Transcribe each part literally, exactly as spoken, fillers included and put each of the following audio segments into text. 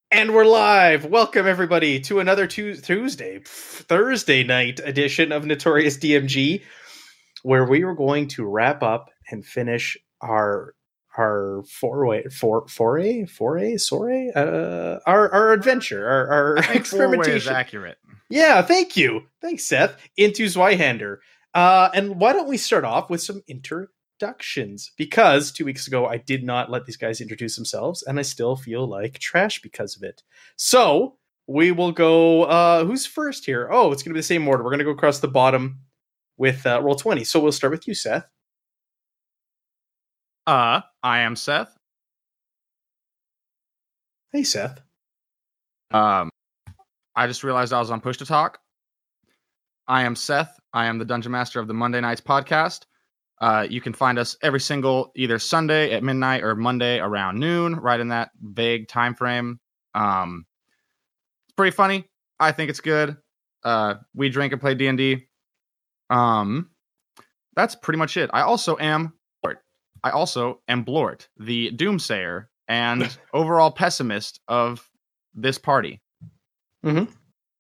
And we're live. Welcome everybody to another tu- Tuesday, Thursday night edition of Notorious D M G, where we are going to wrap up and finish our our foray, for, foray, foray, soray, uh, our our adventure, our, our I think experimentation. Four-way is accurate. Yeah, thank you, thanks Seth. Into Zweihander, uh, and why don't we start off with some inter. Introductions, because two weeks ago I did not let these guys introduce themselves, and I still feel like trash because of it. So we will go. Uh, who's first here? Oh, it's going to be the same order. We're going to go across the bottom with uh, roll twenty. So we'll start with you, Seth. Uh, I am Seth. Hey, Seth. Um, I just realized I was on push to talk. I am Seth. I am the Dungeon Master of the Monday Nights podcast. Uh, you can find us every single either Sunday at midnight or Monday around noon, right in that vague time frame. Um, it's pretty funny. I think it's good. Uh, we drink and play D and D. Um, that's pretty much it. I also am Blort. I also am Blort, the doomsayer and overall pessimist of this party. Mm-hmm.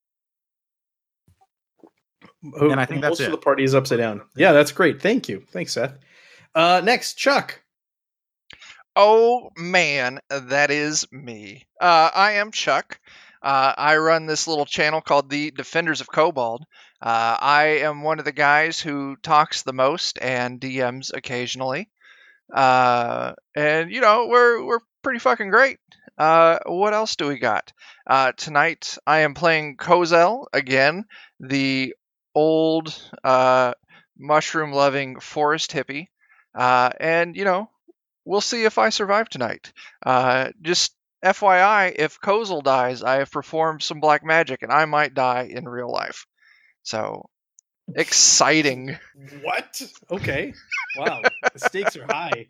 And I think that's most it. of the party is upside down. Yeah, that's great. Thank you. Thanks, Seth. Uh, next, Chuck. Oh man, that is me. Uh, I am Chuck. Uh, I run this little channel called the Defenders of Kobold. Uh, I am one of the guys who talks the most and D Ms occasionally. Uh, and you know we're we're pretty fucking great. Uh, what else do we got? Uh, tonight I am playing Kozel again, the old uh, mushroom-loving forest hippie. Uh, and you know. We'll see if I survive tonight. Uh, just F Y I, if Kozel dies, I have performed some black magic and I might die in real life. So, exciting. What? Okay. Wow. The stakes are high.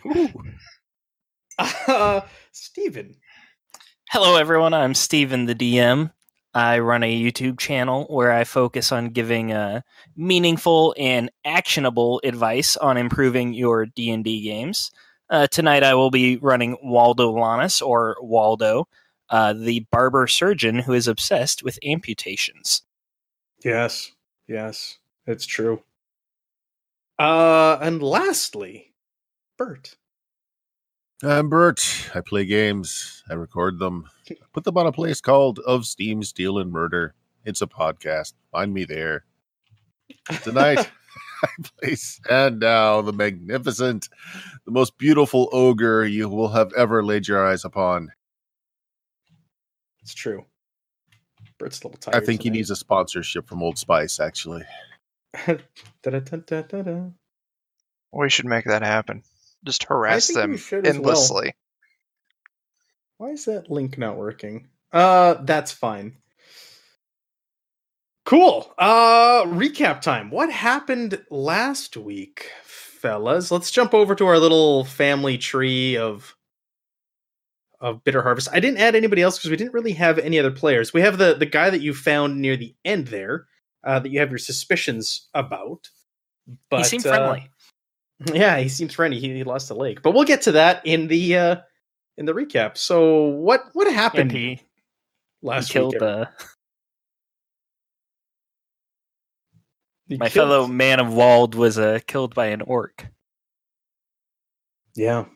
Uh, Steven. Hello, everyone. I'm Steven, the D M. I run a YouTube channel where I focus on giving uh, meaningful and actionable advice on improving your D and D games. Uh, tonight I will be running Waldo Lannis, or Waldo, uh, the barber surgeon who is obsessed with amputations. Yes, yes, it's true. Uh, and lastly, Bert. I'm Bert. I play games. I record them. Put them on a place called Of Steam, Steel, and Murder. It's a podcast. Find me there. Tonight, I play Sandow, the magnificent, the most beautiful ogre you will have ever laid your eyes upon. It's true. Bert's a little tired. I think he needs a sponsorship from Old Spice, actually. Da-da-da-da-da-da. We should make that happen. Just harass think we them should as well. endlessly. Why is that link not working? Uh, that's fine. Cool. Uh, recap time. What happened last week, fellas? Let's jump over to our little family tree of of Bitter Harvest. I didn't add anybody else because we didn't really have any other players. We have the the guy that you found near the end there, uh, that you have your suspicions about. But, he seemed friendly. Uh, yeah, he seems friendly. He, he lost a leg, but we'll get to that in the uh, in the recap. So, what what happened And he, last he killed week? uh, He my killed- fellow man of Wald was uh, killed by an orc. Yeah.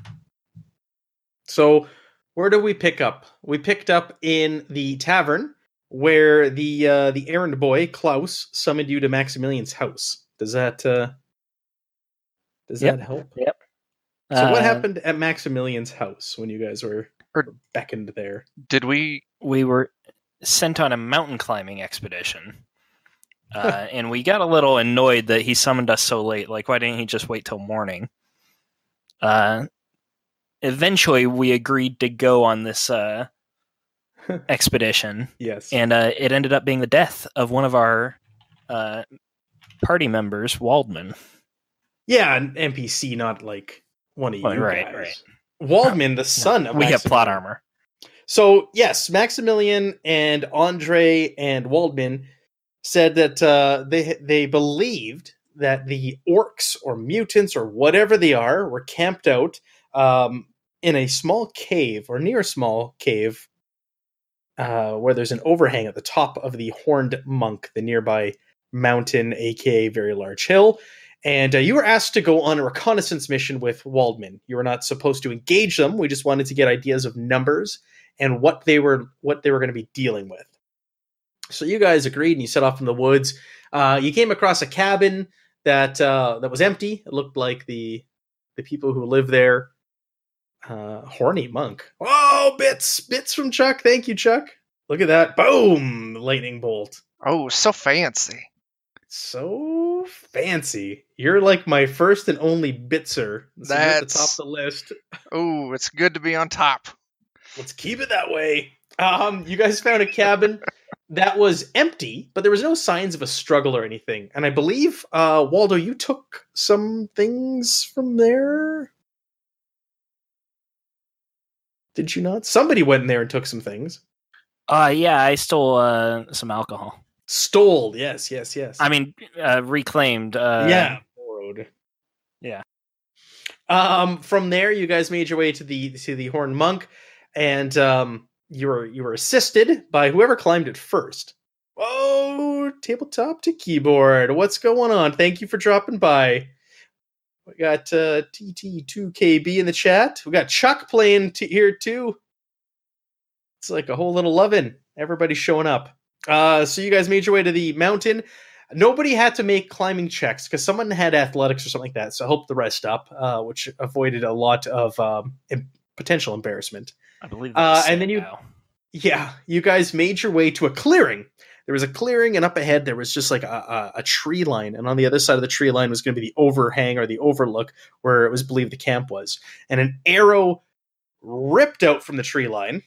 So, where do we pick up? We picked up in the tavern where the uh, the errand boy Klaus summoned you to Maximilian's house. Does that uh, does Yep. that help? Yep. So, what Uh, happened at Maximilian's house when you guys were Or- beckoned there? Did we? We were sent on a mountain climbing expedition. Uh, and we got a little annoyed that he summoned us so late. Like, why didn't he just wait till morning? Uh, eventually, we agreed to go on this uh, expedition, Yes. and uh, it ended up being the death of one of our uh, party members, Waldman. Yeah, an N P C, not like one of you Right, right, guys. right. Waldman, the son of We have plot Maximilian. armor. So, yes, Maximilian and Andre and Waldman said that uh, they they believed that the orcs or mutants or whatever they are were camped out um, in a small cave or near a small cave uh, where there's an overhang at the top of the Horned Monk, the nearby mountain, aka very large hill. And uh, you were asked to go on a reconnaissance mission with Waldman. You were not supposed to engage them. We just wanted to get ideas of numbers and what they were what they were going to be dealing with. So you guys agreed, and you set off in the woods. Uh, you came across a cabin that uh, that was empty. It looked like the the people who live there. Uh, horny monk. Oh, bits, bits from Chuck. Thank you, Chuck. Look at that. Boom, lightning bolt. Oh, so fancy. So fancy. You're like my first and only bitzer. So you're at the That's- top of the list. Oh, it's good to be on top. Let's keep it that way. Um, you guys found a cabin that was empty, but there was no signs of a struggle or anything. And I believe, uh, Waldo, you took some things from there? Did you not? Somebody went in there and took some things. Uh, yeah, I stole uh, some alcohol. Stole. Yes, yes, yes. I mean, uh, reclaimed. Uh, yeah. Borrowed. Yeah. Um, from there, you guys made your way to the to the Horned Monk, and um, you were you were assisted by whoever climbed it first. Oh, tabletop to keyboard. What's going on? Thank you for dropping by. We got uh, T T two K B in the chat. We got Chuck playing t- here too. It's like a whole little lovin'. Everybody's showing up. Uh, so you guys made your way to the mountain. Nobody had to make climbing checks because someone had athletics or something like that. So I helped the rest up, uh, which avoided a lot of um, em- potential embarrassment. I believe. Uh, That's and then you, yeah, you guys made your way to a clearing. There was a clearing, and up ahead there was just like a, a, a tree line, and on the other side of the tree line was going to be the overhang or the overlook where it was believed the camp was. And an arrow ripped out from the tree line,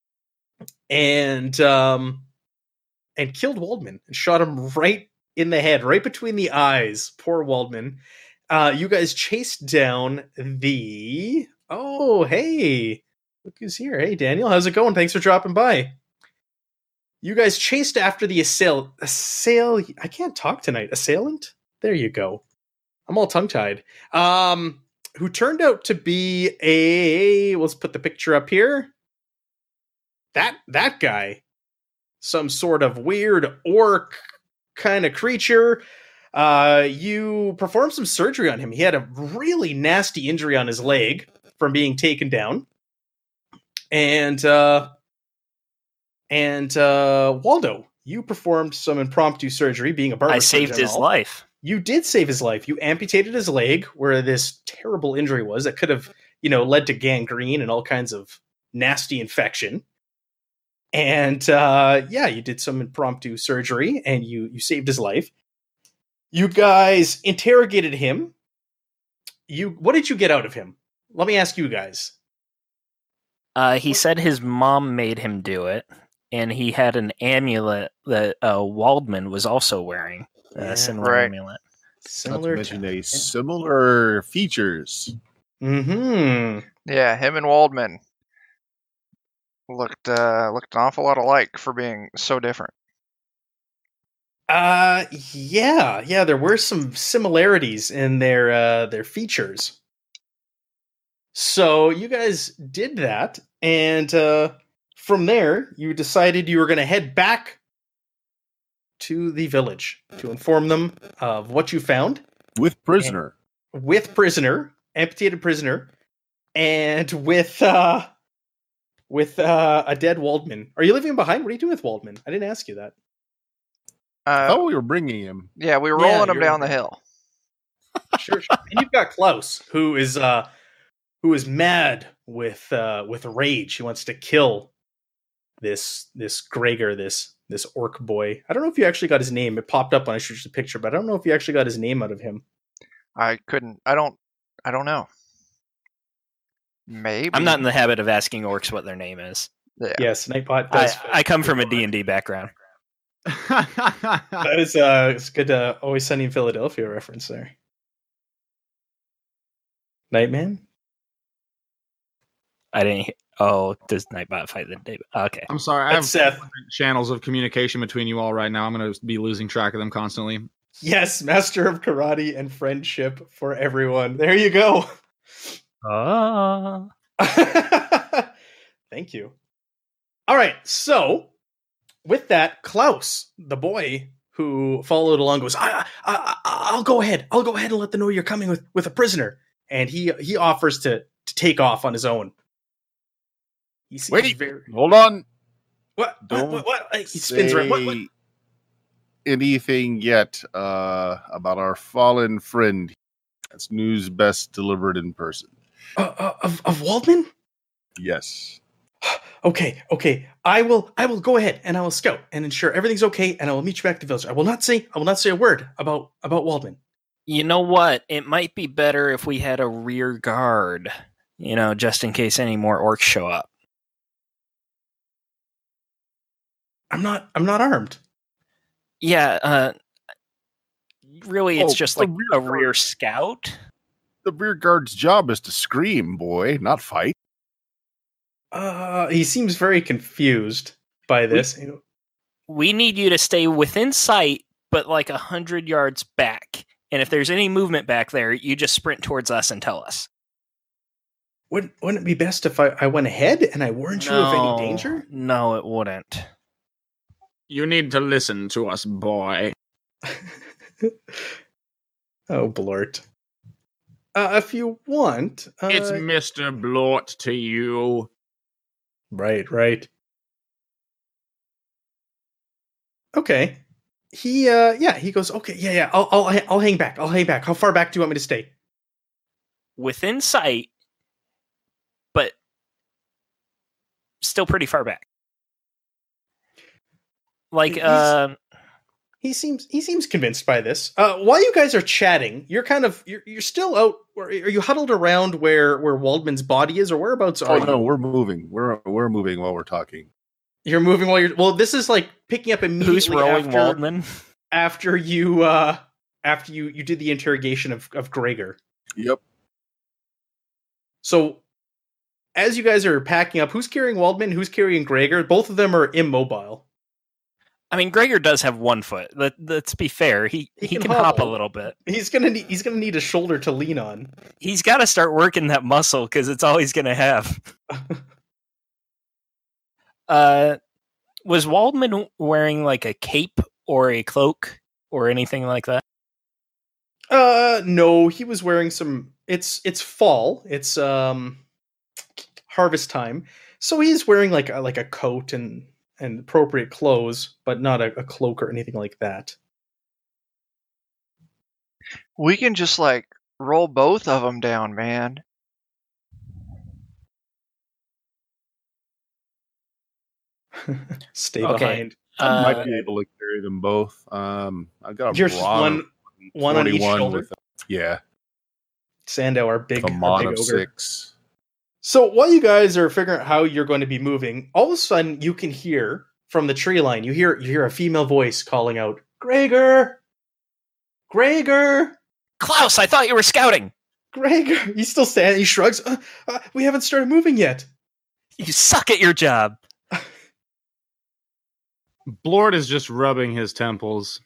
and um, and killed Waldman and shot him right in the head, right between the eyes. Poor Waldman. Uh, you guys chased down the. Oh, hey, look who's here. Hey, Daniel, how's it going? Thanks for dropping by. You guys chased after the assail assail. I can't talk tonight. Assailant. There you go. I'm all tongue tied. Um, who turned out to be a. Let's put the picture up here. That that guy, some sort of weird orc kind of creature. Uh, you performed some surgery on him. He had a really nasty injury on his leg from being taken down, and. Uh, And uh, Waldo, you performed some impromptu surgery, being a barber. I saved his all. life. You did save his life. You amputated his leg where this terrible injury was that could have, you know, led to gangrene and all kinds of nasty infection. And uh, yeah, you did some impromptu surgery, and you you saved his life. You guys interrogated him. You what did you get out of him? Let me ask you guys. Uh, he said his mom made him do it, and he had an amulet that uh, Waldman was also wearing. A Yeah, similar right. amulet. Not to Similar mention a similar features. Mm-hmm. Yeah, him and Waldman looked uh, looked an awful lot alike for being so different. Uh, yeah, yeah. There were some similarities in their uh, their features. So you guys did that, and uh, from there, you decided you were going to head back to the village to inform them of what you found With prisoner. with prisoner, amputated prisoner, and with uh, with uh, a dead Waldman. Are you leaving him behind? What are you doing with Waldman? I didn't ask you that. I Uh, thought we were bringing him. yeah, we were yeah, rolling him you're- down the hill. Sure, sure. And you've got Klaus, who is uh, who is mad with uh, with rage. He wants to kill this this Gregor, this this orc boy. I don't know if you actually got his name. It popped up when I showed you the picture, but I don't know if you actually got his name out of him. I couldn't. I don't. I don't know. Maybe I'm not in the habit of asking orcs what their name is. Yeah. Yes, Nightbot I, does. I come from a D and D background. That is uh, it's good. Uh, Always Sunny in Philadelphia reference there. Nightman. I didn't. he- Oh, does Nightbot fight the day? Okay. I'm sorry. I have That's Seth. channels of communication between you all right now. I'm going to be losing track of them constantly. Yes, master of karate and friendship for everyone. There you go. Ah. Thank you. All right, so with that, Klaus, the boy who followed along, goes, I, I, I, I'll go ahead. I'll go ahead and let them know you're coming with, with a prisoner. And he he offers to, to take off on his own. He's, Wait, he's very, hold on. what? Don't What? What? what? He spins around. What? what? Say anything yet uh, about our fallen friend. That's news best delivered in person. Uh, uh, of, of Waldman? Yes. Okay, okay. I will I will go ahead and I will scout and ensure everything's okay, and I will meet you back at the village. I will not say I will not say a word about about Waldman. You know what? It might be better if we had a rear guard, you know, just in case any more orcs show up. I'm not I'm not armed. Yeah, uh, really, it's Oh, just the like rear a guard. rear scout. The rear guard's job is to scream, boy, not fight. Uh, he seems very confused by this. We need you to stay within sight, but like a hundred yards back. And if there's any movement back there, you just sprint towards us and tell us. Wouldn't wouldn't it be best if I, I went ahead and I warned you of any danger? No, it wouldn't. You need to listen to us, boy. Oh, Blort. Uh, if you want, uh, It's Mister Blort to you. right, right. Okay. He, uh, yeah, he goes. Okay, yeah, yeah. I'll, I'll, I'll hang back. I'll hang back. How far back do you want me to stay? Within sight, but still pretty far back. Like, He's- uh, He seems he seems convinced by this. Uh, while you guys are chatting, you're kind of you're, you're still out. Are you huddled around where where Waldman's body is, or whereabouts are Oh you? no, we're moving. We're we're moving while we're talking. You're moving while you're. Well, this is like picking up immediately who's rolling after, Waldman? after you uh after you you did the interrogation of of Gregor. Yep. So as you guys are packing up, who's carrying Waldman? Who's carrying Gregor? Both of them are immobile. I mean, Gregor does have one foot. Let, let's be fair. He He he, can can, hop a hobble. little bit. He's gonna need he's gonna need a shoulder to lean on. He's got to start working that muscle because it's all he's going to have. uh, was Waldman wearing like a cape or a cloak or anything like that? Uh, no, he was wearing some. It's it's fall. It's um harvest time, so he's wearing like a, like a coat and and appropriate clothes, but not a, a cloak or anything like that. We can just like roll both of them down, man. Stay Okay. behind. I Uh, might be able to carry them both. Um, I've got a You're broad one one on each forty-one shoulder. with yeah, Sandow, our big, a our mod big of ogre. six. So while you guys are figuring out how you're going to be moving, all of a sudden you can hear from the tree line. You hear you hear a female voice calling out, "Gregor, Gregor, Klaus, I thought you were scouting. Gregor." He's still standing. He shrugs. Uh, uh, we haven't started moving yet. You suck at your job. Blort is just rubbing his temples.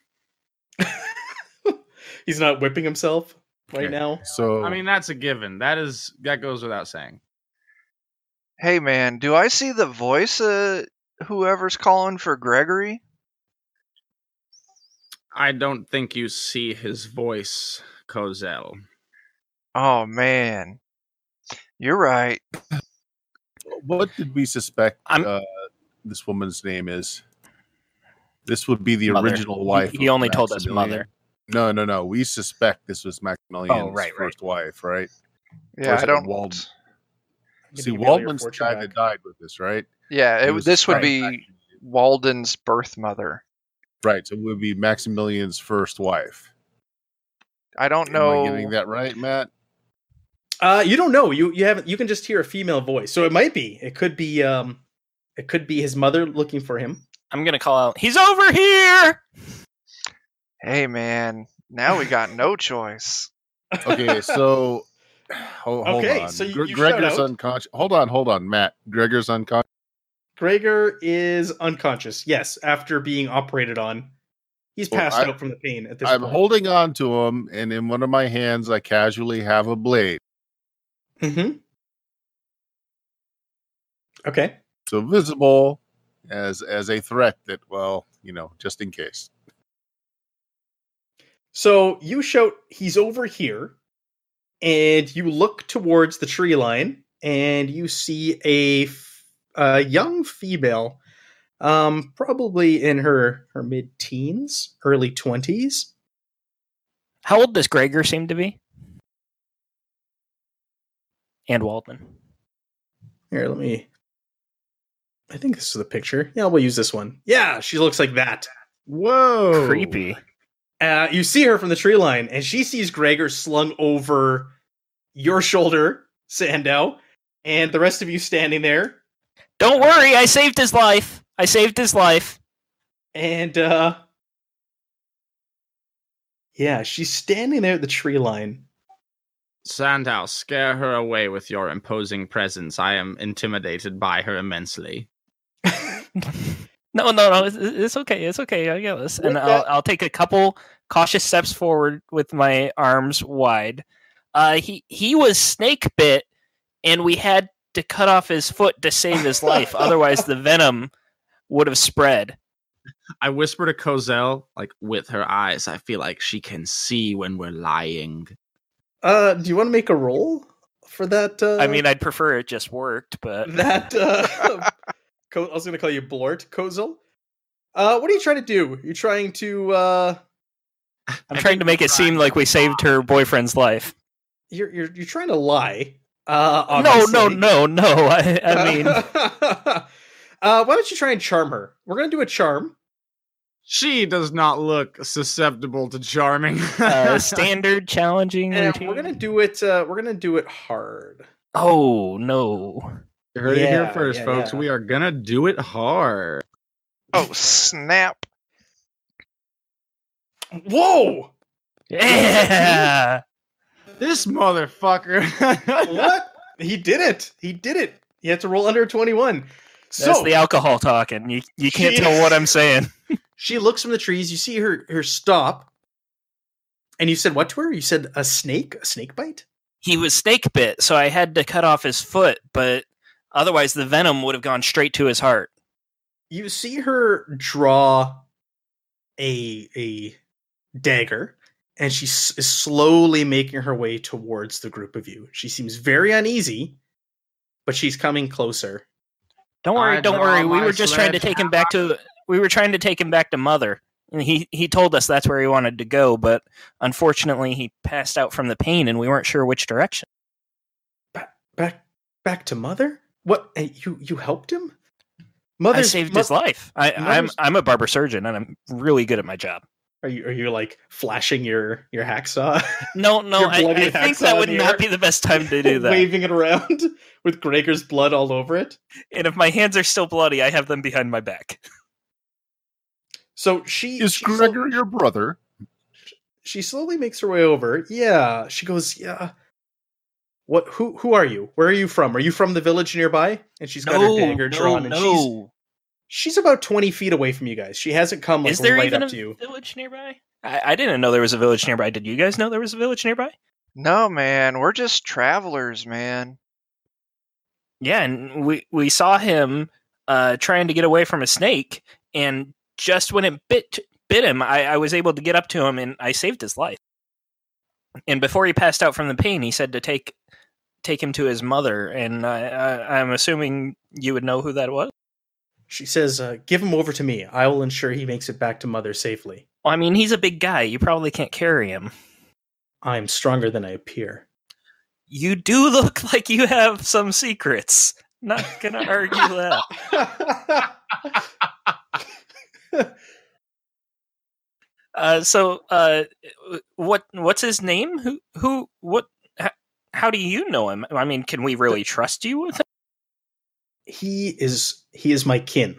He's not whipping himself right Okay. now. So I mean, that's a given. That is that goes without saying. Hey, man, do I see the voice of whoever's calling for Gregory? I don't think you see his voice, Kozel. Oh, man. You're right. what did we suspect I'm- uh, this woman's name is? This would be the Mother. original He- wife. he of only told us Maximilian. mother. No, no, no. We suspect this was Maximilian's Oh, right, right. first wife, right? Yeah, Or is I it don't. Wald- Maybe See, you mail your Waldman's the fortune guy back. that died with this, right? Yeah, He it, was this would right be back- Walden's birth mother. Right. So it would be Maximilian's first wife. I don't Am know. I getting that right, Matt? Uh, you don't know. You you haven't. You can just hear a female voice. So it might be. It could be. Um, it could be his mother looking for him. I'm going to call out, he's over here! Hey, man, now we got no choice. Okay, so hold, hold Okay, on. so you- Gre- you shout Gregor's out. unconscious. Hold on, hold on, Matt. Gregor's unconscious. Gregor is unconscious. Yes, after being operated on, he's Well, passed I- out from the pain at this I'm point. holding on to him, and in one of my hands, I casually have a blade. Mm-hmm. Okay. So visible, as as a threat that, well, you know, just in case. So you shout, he's over here, and you look towards the tree line, and you see a, f- a young female, um, probably in her, her mid-teens, early twenties. How old does Gregor seem to be? And Waldman. Here, let me... I think this is the picture. Yeah, we'll use this one. Yeah, she looks like that. Whoa. Creepy. Uh, you see her from the tree line, and she sees Gregor slung over your shoulder, Sandow, and the rest of you standing there. Don't worry, I saved his life. I saved his life. And, uh... yeah, she's standing there at the tree line. Sandow, scare her away with your imposing presence. I am intimidated by her immensely. No, no, no. It's, it's okay. It's okay. I get this. And With I'll, that- I'll take a couple cautious steps forward with my arms wide. Uh, he he was snake bit, and we had to cut off his foot to save his life. Otherwise, the venom would have spread. I whisper to Cozell, like, with her eyes, I feel like she can see when we're lying. Uh, do you want to make a roll for that? Uh, I mean, I'd prefer it just worked, but that, uh... Co- I was going to call you Blort, Kozel. Uh, what are you trying to do? You're trying to, uh... I'm trying to make it seem like we saved her boyfriend's life. You're, you're, you're trying to lie. Uh, No, obviously. no, no, no. I, I mean, uh, why don't you try and charm her? We're going to do a charm. She does not look susceptible to charming. uh, standard challenging And routine. we're going to do it, uh, we're going to do it hard. Oh, no. You heard it here Yeah, first, yeah, folks. yeah. We are gonna do it hard. Oh, snap. Whoa! Yeah. This motherfucker. What? He did it. He did it. He had to roll under twenty-one. That's So the alcohol talking. You you can't She- tell what I'm saying. she looks from the trees. You see her her stop. And you said what to her? You said a snake? A snake bite? He was snake bit, so I had to cut off his foot, but otherwise the venom would have gone straight to his heart. You see her draw a a dagger, and she s- is slowly making her way towards the group of you. She seems very uneasy, but she's coming closer. Don't worry, I don't draw worry. We my were just trying to take him back to we were trying to take him back to Mother. And he he told us that's where he wanted to go, but unfortunately he passed out from the pain and we weren't sure which direction. Back back to Mother? What? eh, You you helped him? I Mother's saved mo- his life. I, I'm Mother's- I'm a barber surgeon and I'm really good at my job. Are you are you like flashing your your hacksaw, No, no, Your I, bloody I think hacksaw that in would the not air. be the best time to do that. waving it around with Gregor's blood all over it? And if my hands are still bloody, I have them behind my back. So she Is she Gregor your brother? she slowly makes her way over. Yeah, she goes, yeah. What? Who? Who are you? Where are you from? Are you from the village nearby? And she's got her dagger drawn, and she's she's about twenty feet away from you guys. She hasn't come like Is there right even up a to you. village nearby? I, I didn't know there was a village nearby. Did you guys know there was a village nearby? No, man. We're just travelers, man. Yeah, and we we saw him uh, trying to get away from a snake, and just when it bit bit him, I, I was able to get up to him, and I saved his life. And before he passed out from the pain, he said to take take him to his mother, and I, I, I'm assuming you would know who that was. She says, uh, "Give him over to me. I will ensure he makes it back to Mother safely. Well, I mean, he's a big guy. You probably can't carry him. I am stronger than I appear." You do look like you have some secrets. Not gonna argue that. Uh, so, uh, what what's his name? Who who what? h- How do you know him? I mean, can we really trust you with him? he is he is my kin.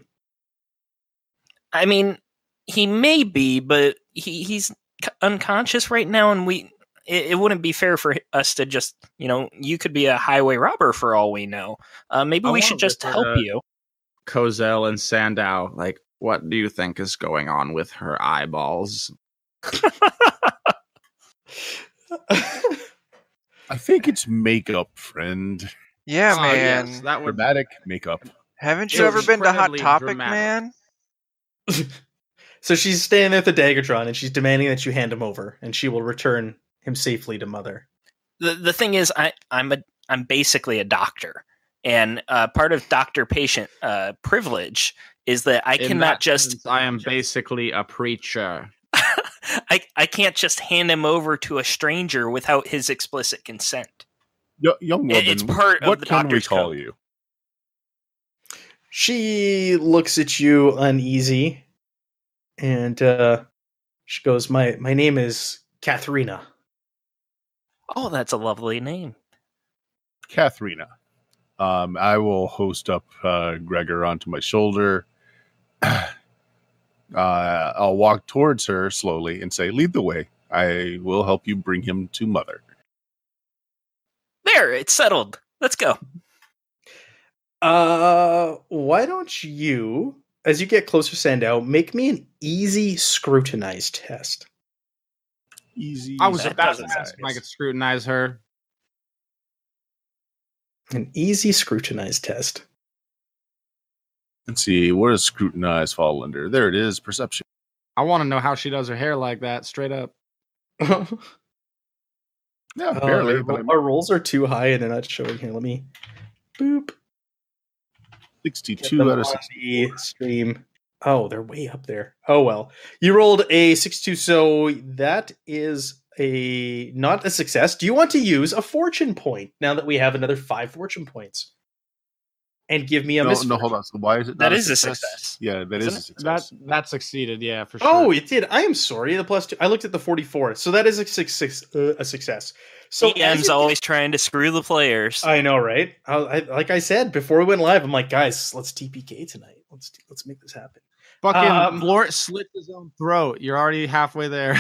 I mean, he may be, but he he's c- unconscious right now, and we. It, it wouldn't be fair for us to just, you know, you could be a highway robber for all we know. Uh, maybe I we want should just to- help you. Cozell and Sandow, like, what do you think is going on with her eyeballs? I think it's makeup, friend. Yeah, Ah, man. yes, that would Dramatic makeup. Haven't It you was ever been to Hot incredibly Topic, dramatic. man? So she's standing there at the Daggertron, and she's demanding that you hand him over, and she will return him safely to Mother. The the thing is, I I'm a I'm basically a doctor, and uh, part of doctor-patient uh, privilege is that I In cannot that just sense, I am basically a preacher. I I can't just hand him over to a stranger without his explicit consent. Yo- young It- woman, it's part of what the can we doctor's call code. you? She looks at you uneasy, and uh, she goes, "My my name is Katharina." Oh, that's a lovely name. Katharina. Um, I will host up uh, Gregor onto my shoulder. uh, I'll walk towards her slowly and say, "Lead the way. I will help you bring him to Mother." There, it's settled. Let's go. Uh, why don't you, as you get closer, Sandow, make me an easy scrutinize test. Easy. I was That about doesn't to ask sound if I good. could scrutinize her. An easy scrutinize test. Let's see. Where does scrutinize fall under? There it is. Perception. I want to know how she does her hair like that, straight up. Uh, Yeah, barely. our, but I'm our rolls are too high and they're not showing here. Let me boop. Get sixty-two them out of on sixty. the stream. Oh, they're way up there. Oh well. You rolled a sixty-two, so that is a not a success. Do you want to use a fortune point now that we have another five fortune points? And give me a No, misfortune. no, hold on. So why is it That not is a success. Yeah, that Isn't is a it? success. That that succeeded, yeah, for sure. Oh, it did. I am sorry. The plus two. I looked at the forty-four, so that is a success. Uh, a success. So D as M's you- always trying to screw the players. I know, right? I, I, like I said before we went live, I'm like, guys, let's T P K tonight. Let's let's make this happen. Fucking Um, Blort slit his own throat. You're already halfway there.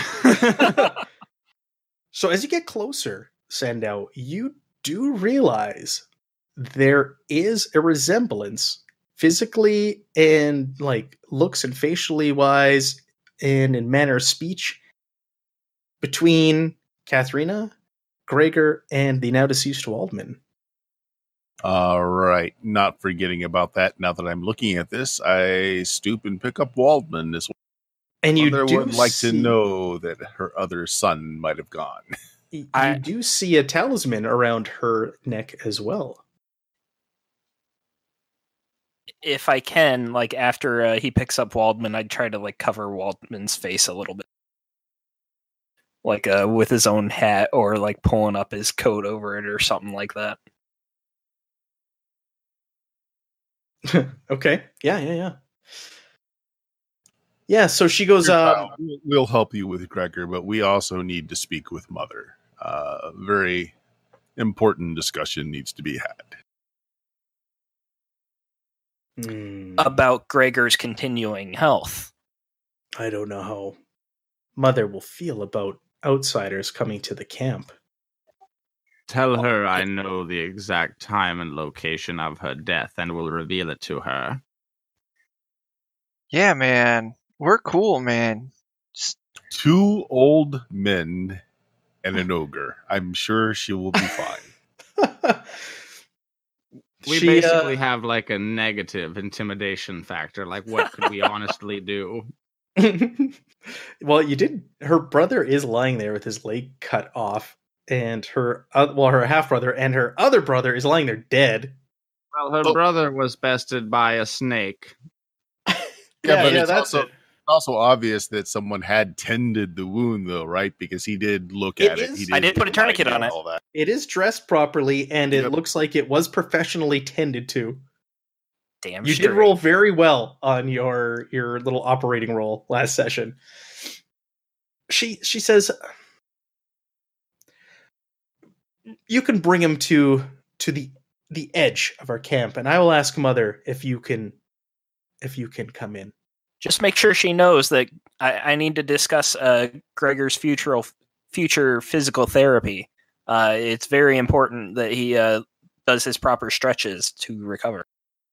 So as you get closer, Sandow, you do realize there is a resemblance physically and like looks and facially wise and in manner of speech between Katharina, Gregor, and the now deceased Waldman. All right. Not forgetting about that. Now that I'm looking at this, I stoop and pick up Waldman. This And you mother do would like see, to know that her other son might have gone. You I- do see a talisman around her neck as well. If I can, like after uh, he picks up Waldman, I'd try to like cover Waldman's face a little bit, like uh, with his own hat or like pulling up his coat over it or something like that. Okay. Yeah, yeah, yeah. Yeah, so she goes, um, We'll help you with Gregor, but we also need to speak with Mother. Uh, very important discussion needs to be had. hmm, About Gregor's continuing health. I don't know how Mother will feel about outsiders coming to the camp. Tell her I know the exact time and location of her death and will reveal it to her. Yeah, man. We're cool, man. Just- Two old men and an ogre. I'm sure she will be fine. We She, basically uh, have like a negative intimidation factor. Like, what could we honestly do? well, you did. Her brother is lying there with his leg cut off, and her uh, well, her half brother and her other brother is lying there dead. Well, her Oh. brother was bested by a snake. Yeah, but it's that's also, it. also obvious that someone had tended the wound, though, right? Because he did look It at it. is- He I did put a tourniquet lie on and it. all that. It is dressed properly, and it Yep. looks like it was professionally tended to. Damn, You straight. did roll very well on your your little operating roll last session. She she says, "You can bring him to to the the edge of our camp, and I will ask Mother if you can if you can come in." Just make sure she knows that I, I need to discuss uh, Gregor's future future physical therapy. Uh, it's very important that he uh, does his proper stretches to recover.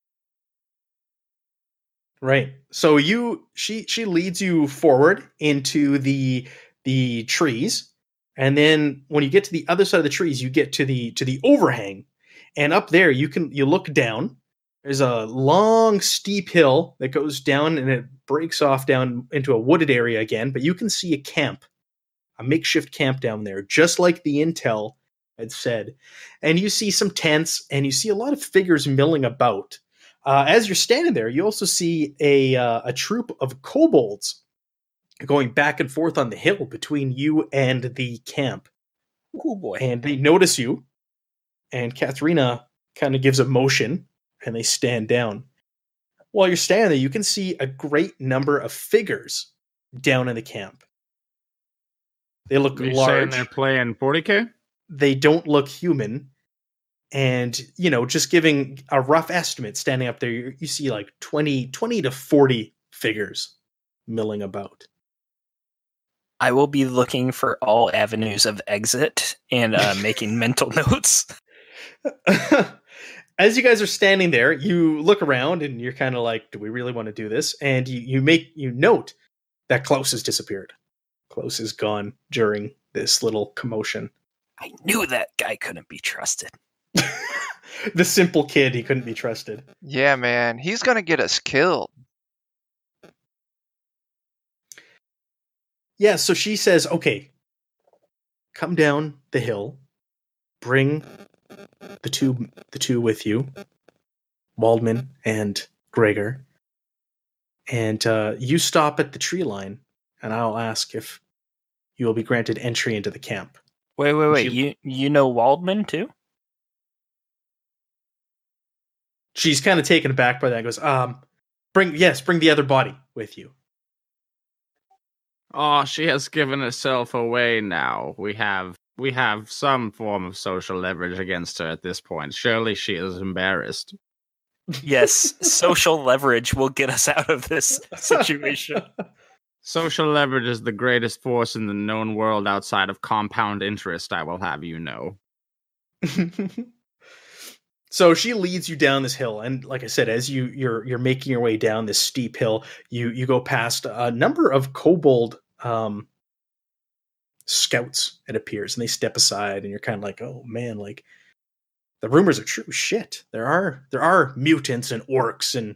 Right. So you she she leads you forward into the the trees, and then when you get to the other side of the trees, you get to the to the overhang, and up there you can you look down There's a long, steep hill that goes down and it breaks off down into a wooded area again, but you can see a camp, a makeshift camp down there, just like the intel had said. And you see some tents and you see a lot of figures milling about. Uh, as you're standing there, you also see a, uh, a troop of kobolds going back and forth on the hill between you and the camp. Oh boy. And they notice you, and Katharina kind of gives a motion, and they stand down. While you're standing there, you can see a great number of figures down in the camp. They look You saying large. they're playing forty K? They don't look human. And, you know, just giving a rough estimate, standing up there, you, you see like twenty, twenty to forty figures milling about. I will be looking for all avenues of exit and uh, making mental notes. As you guys are standing there, you look around and you're kind of like, do we really want to do this? And you, you make, you note that Klaus has disappeared. Klaus is gone during this little commotion. I knew that guy couldn't be trusted. The simple kid, he couldn't be trusted. Yeah, man. He's going to get us killed. Yeah, so she says, okay, come down the hill, bring the two the two with you, Waldman and Gregor, and uh, you stop at the tree line, and I'll ask if you will be granted entry into the camp. Wait, wait, wait. She- You you know Waldman too? She's kind of taken aback by that and goes, um, bring, yes, bring the other body with you. Oh, she has given herself away now. We have we have some form of social leverage against her at this point. Surely she is embarrassed. Yes, social leverage will get us out of this situation. Social leverage is the greatest force in the known world outside of compound interest, I will have you know. So she leads you down this hill, and like I said, as you you're you're making your way down this steep hill, you you go past a number of kobold um, scouts. It appears, and they step aside, and you're kind of like, oh man, like the rumors are true. Shit, there are there are mutants and orcs and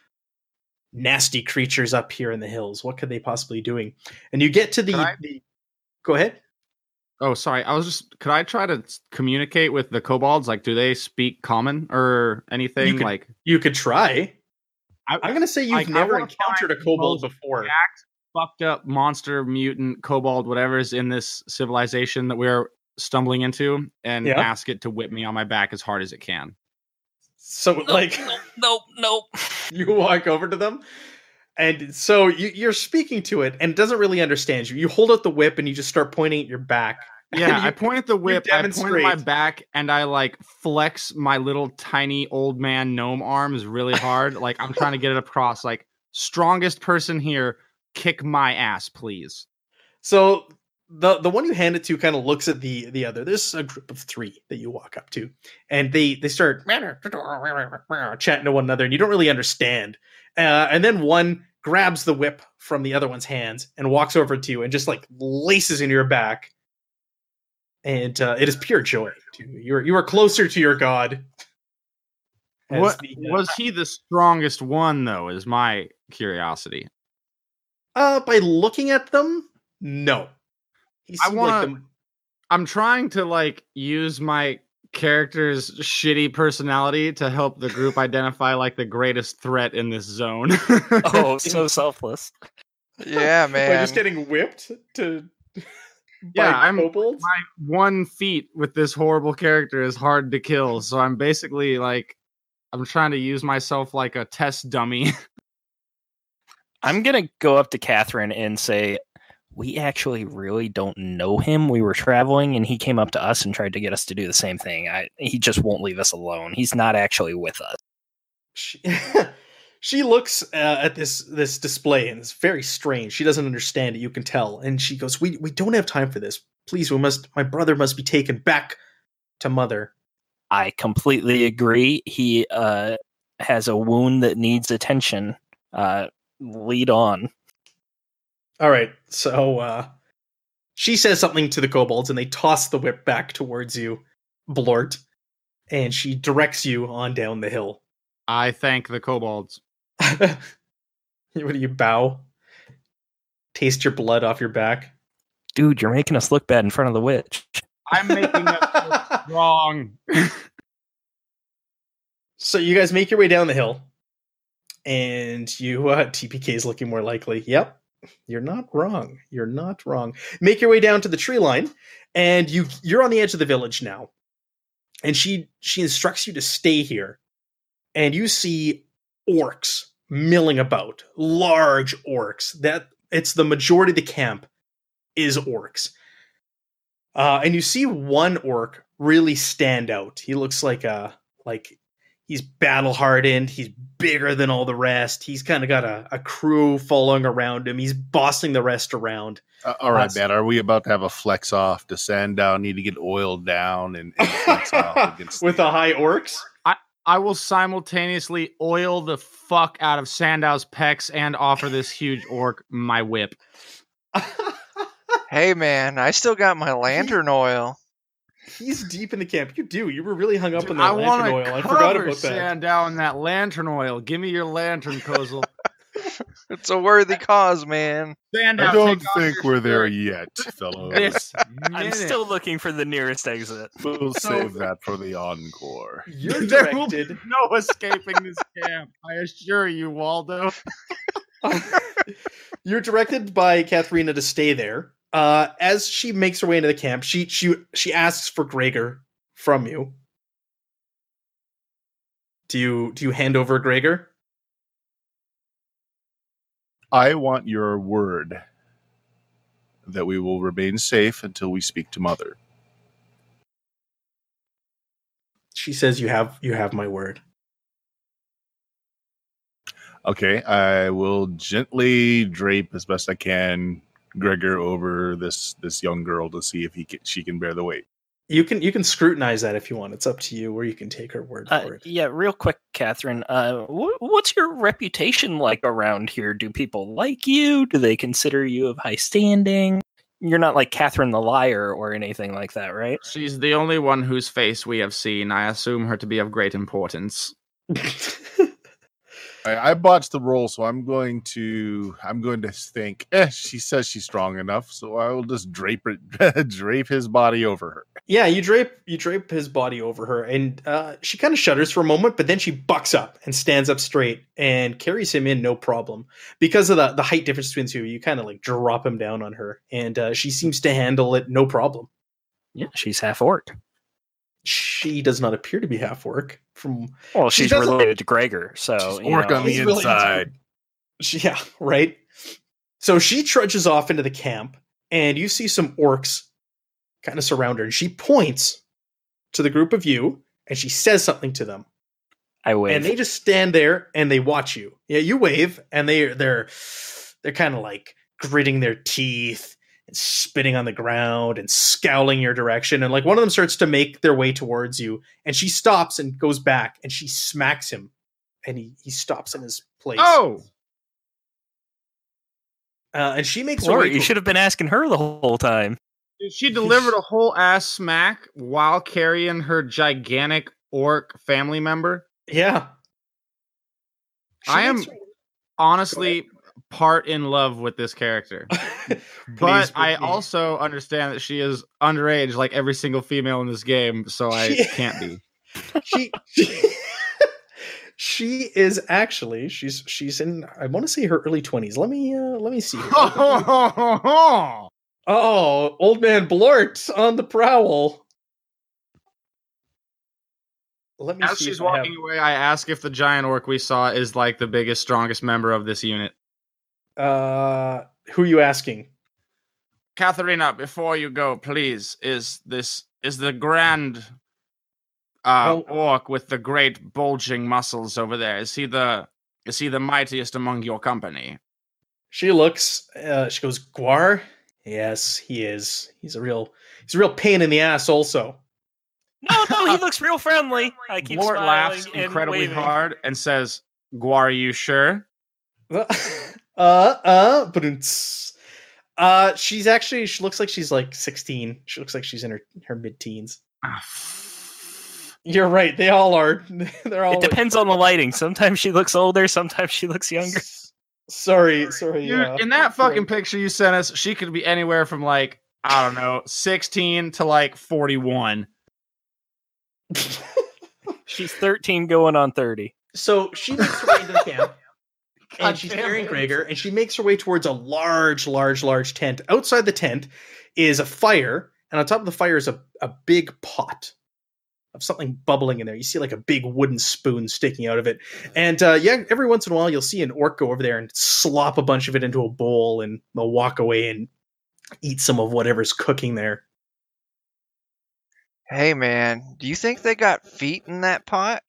nasty creatures up here in the hills. What could they possibly be doing? And you get to the, Can I- the go ahead. Oh, sorry. I was just. Could I try to s- communicate with the kobolds? Like, do they speak common or anything? You could- like, You could try. I, I'm gonna say you've like, I never wanna encountered a find kobold most before. jacked, fucked up monster, mutant, kobold, whatever's in this civilization that we're stumbling into, and Yeah. ask it to whip me on my back as hard as it can. So Nope, like. nope, nope, nope. You walk over to them, and so you, you're speaking to it, and it doesn't really understand you. You hold out the whip, and you just start pointing at your back. Yeah, You- I point at the whip, I point at my demonstrate. back, and I like flex my little tiny old man gnome arms really hard. Like I'm trying to get it across. Like strongest person here, kick my ass, please. So the the one you hand it to kind of looks at the the other. There's a group of three that you walk up to, and they they start chatting to one another, and you don't really understand. Uh, and then one grabs the whip from the other one's hands and walks over to you and just like laces into your back. And uh, it is pure joy. You are you are closer to your god. As What the, uh, was he the strongest one though? Is my curiosity. Uh, by looking at them, no. He I seemed wanna- like the, I'm trying to like use my character's shitty personality to help the group identify like the greatest threat in this zone. Oh, so selfless. Yeah, by man. just getting whipped to. Yeah, by I'm- kobolds? One feat with this horrible character is hard to kill, so I'm basically like I'm trying to use myself like a test dummy. I'm gonna go up to Catherine and say, we actually really don't know him. We were traveling, and he came up to us and tried to get us to do the same thing. I, he just won't leave us alone. He's not actually with us. She, she looks uh, at this this display, and it's very strange. She doesn't understand it. You can tell, and she goes, "We we don't have time for this. Please, we must. My brother must be taken back to Mother." I completely agree. He uh, has a wound that needs attention. Uh, lead on. All right, so uh, she says something to the kobolds, and they toss the whip back towards you, Blort, and she directs you on down the hill. I thank the kobolds. What do you bow? Taste your blood off your back? Dude, you're making us look bad in front of the witch. I'm making that wrong. So you guys make your way down the hill, and you uh, T P K is looking more likely. Yep, you're not wrong. You're not wrong. Make your way down to the tree line, and you you're on the edge of the village now. And she she instructs you to stay here, and you see orcs milling about, large orcs. That it's the majority of the camp is orcs. Uh, and you see one orc really stand out. He looks like a like. He's battle hardened. He's bigger than all the rest. He's kind of got a, a crew following around him. He's bossing the rest around. Uh, all right, Uh, man. Are we about to have a flex off to sand down? Need to get oiled down and, and flex off against With the, the high orcs? I will simultaneously oil the fuck out of Sandow's pecs and offer this huge orc my whip. Hey, man, I still got my lantern oil. He's deep in the camp. You do. You were really hung up Dude, on that I lantern want oil. to I forgot cover about that. Sandow in that lantern oil. Give me your lantern, Kozel. It's a worthy cause, man. Sandow, I don't take off think your we're there shirt yet, fellow. This I'm minute. still looking for the nearest exit. We'll save that for the encore. You're There will directed. be no escaping this camp. I assure you, Waldo. You're directed by Katharina to stay there. Uh, as she makes her way into the camp, she she she asks for Gregor from you. Do you do you hand over Gregor? I want your word that we will remain safe until we speak to Mother. She says you have you have my word. Okay, I will gently drape as best I can Gregor over this this young girl to see if he can, she can bear the weight. You can you can scrutinize that if you want. It's up to you, or you can take her word Uh, for it. yeah, real quick, Catherine. Uh, wh- what's your reputation like around here? Do people like you? Do they consider you of high standing? You're not like Catherine the Liar or anything like that, right? She's the only one whose face we have seen. I assume her to be of great importance. I, I botched the roll, so I'm going to I'm going to think. Eh, she says she's strong enough, so I will just drape it, drape his body over her. Yeah, you drape you drape his body over her, and uh, she kind of shudders for a moment, but then she bucks up and stands up straight and carries him in no problem. Because of the, the height difference between the two, you kind of like drop him down on her, and uh, she seems to handle it no problem. Yeah, she's half orc. She does not appear to be half orc. From Well, She she's doesn't- related to Gregor, so She's you orc know. on the He's really- inside. she, yeah, right. So she trudges off into the camp, and you see some orcs kind of surround her, and she points to the group of you, and she says something to them. I wave. And they just stand there and they watch you. Yeah, you wave, and they they're they're kind of like gritting their teeth and spitting on the ground and scowling your direction. And like one of them starts to make their way towards you, and she stops and goes back, and she smacks him, and he he stops in his place. Oh! Uh, and she makes her Lord, way. you to- should have been asking her the whole time. Dude, she delivered a whole ass smack while carrying her gigantic orc family member. Yeah. She I am makes her- honestly part in love with this character. Please But with I me. also understand that she is underage like every single female in this game, so I She- can't be. she, she she is actually she's she's in I want to say her early twenties. Let me uh let me see. Here. Oh, old man Blort on the prowl. Let me As see. she's if I have- walking away, I ask if the giant orc we saw is like the biggest, strongest member of this unit. Uh, who are you asking? Katharina, before you go, please, is this is the grand uh, Oh. orc with the great bulging muscles over there? Is he the is he the mightiest among your company? She looks. Uh, she goes, Guar. Yes, he is. He's a real. He's a real pain in the ass. Also. No, no, he looks real friendly. I keep Blort smiling laughs and incredibly waving. hard and says, "Guar, are you sure?" uh uh but uh she's actually she looks like she's like sixteen. She looks like she's in her her mid-teens. Ah, f- You're right. They all are. They're all. It depends on the lighting. Sometimes she looks older. Sometimes she looks younger. Sorry, sorry. Dude, uh, in that fucking right. picture you sent us, she could be anywhere from like, I don't know, sixteen to like forty-one. She's thirteen going on thirty. So she makes her way into the camp, and God she's damn carrying it. Gregor, and she makes her way towards a large, large, large tent. Outside the tent is a fire, and on top of the fire is a, a big pot of something bubbling in there. You see like a big wooden spoon sticking out of it. And uh, yeah, every once in a while you'll see an orc go over there and slop a bunch of it into a bowl, and they'll walk away and eat some of whatever's cooking there. Hey, man, do you think they got feet in that pot?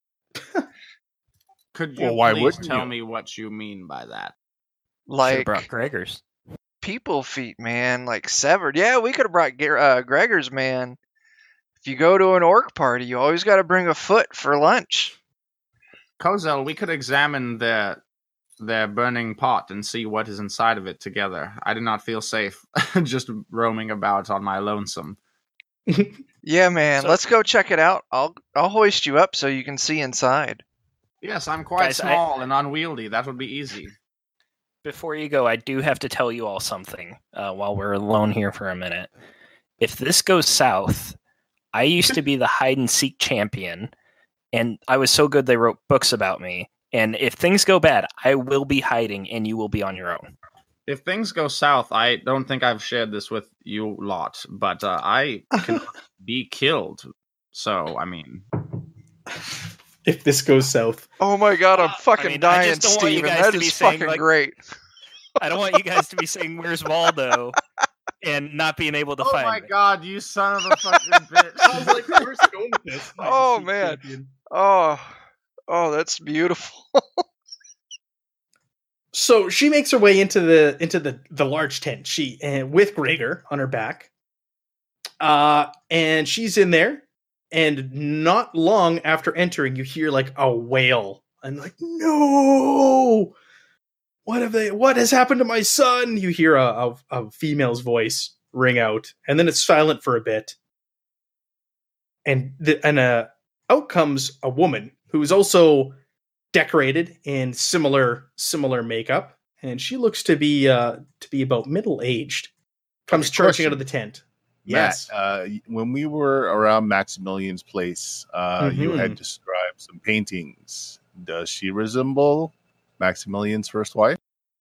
Could you Well, why please wouldn't tell you? me what you mean by that? Should've Like brought Gregor's. people feet, man, like severed. Yeah, we could have brought Ge- uh, Gregor's, man. If you go to an orc party, you always got to bring a foot for lunch. Kozel, we could examine their their burning pot and see what is inside of it together. I do not feel safe just roaming about on my lonesome. Yeah, man, So- let's go check it out. I'll I'll hoist you up so you can see inside. Yes, I'm quite Guys, I- small and unwieldy. That would be easy. Before you go, I do have to tell you all something uh, while we're alone here for a minute. If this goes south, I used to be the hide and seek champion, and I was so good they wrote books about me. And if things go bad, I will be hiding, and you will be on your own. If things go south, I don't think I've shared this with you lot, but uh, I can be killed. So, I mean, If this goes south. Oh my god, I'm Uh, I fucking mean, I dying, just don't want you Steven. guys That to be is saying, fucking like- great. I don't want you guys to be saying, "Where's Waldo?" and not being able to oh find my me. god, you son of a fucking bitch! I was like, where's it going with this? Oh, man. Oh, oh, that's beautiful. So she makes her way into the into the the large tent. She and with Gregor on her back, uh, and she's in there. And not long after entering, you hear like a wail, and like, no, what have they? What has happened to my son? You hear a, a, a female's voice ring out, and then it's silent for a bit, and the, and uh, out comes a woman who is also decorated in similar similar makeup, and she looks to be uh to be about middle aged. Comes Okay, charging out question. of the tent. Matt, Yes. uh, when we were around Maximilian's place, uh, you Mhm. had described some paintings. Does she resemble Maximilian's first wife?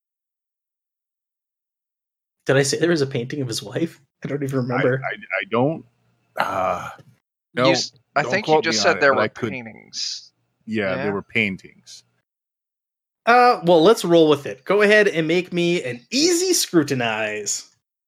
Did I say there was a painting of his wife? I don't even I, remember. I, I don't. Uh, no, You s- I don't think you quote just me on said it, there but were I could- paintings. yeah, yeah. they were paintings. Uh, well, let's roll with it. Go ahead and make me an easy scrutinize.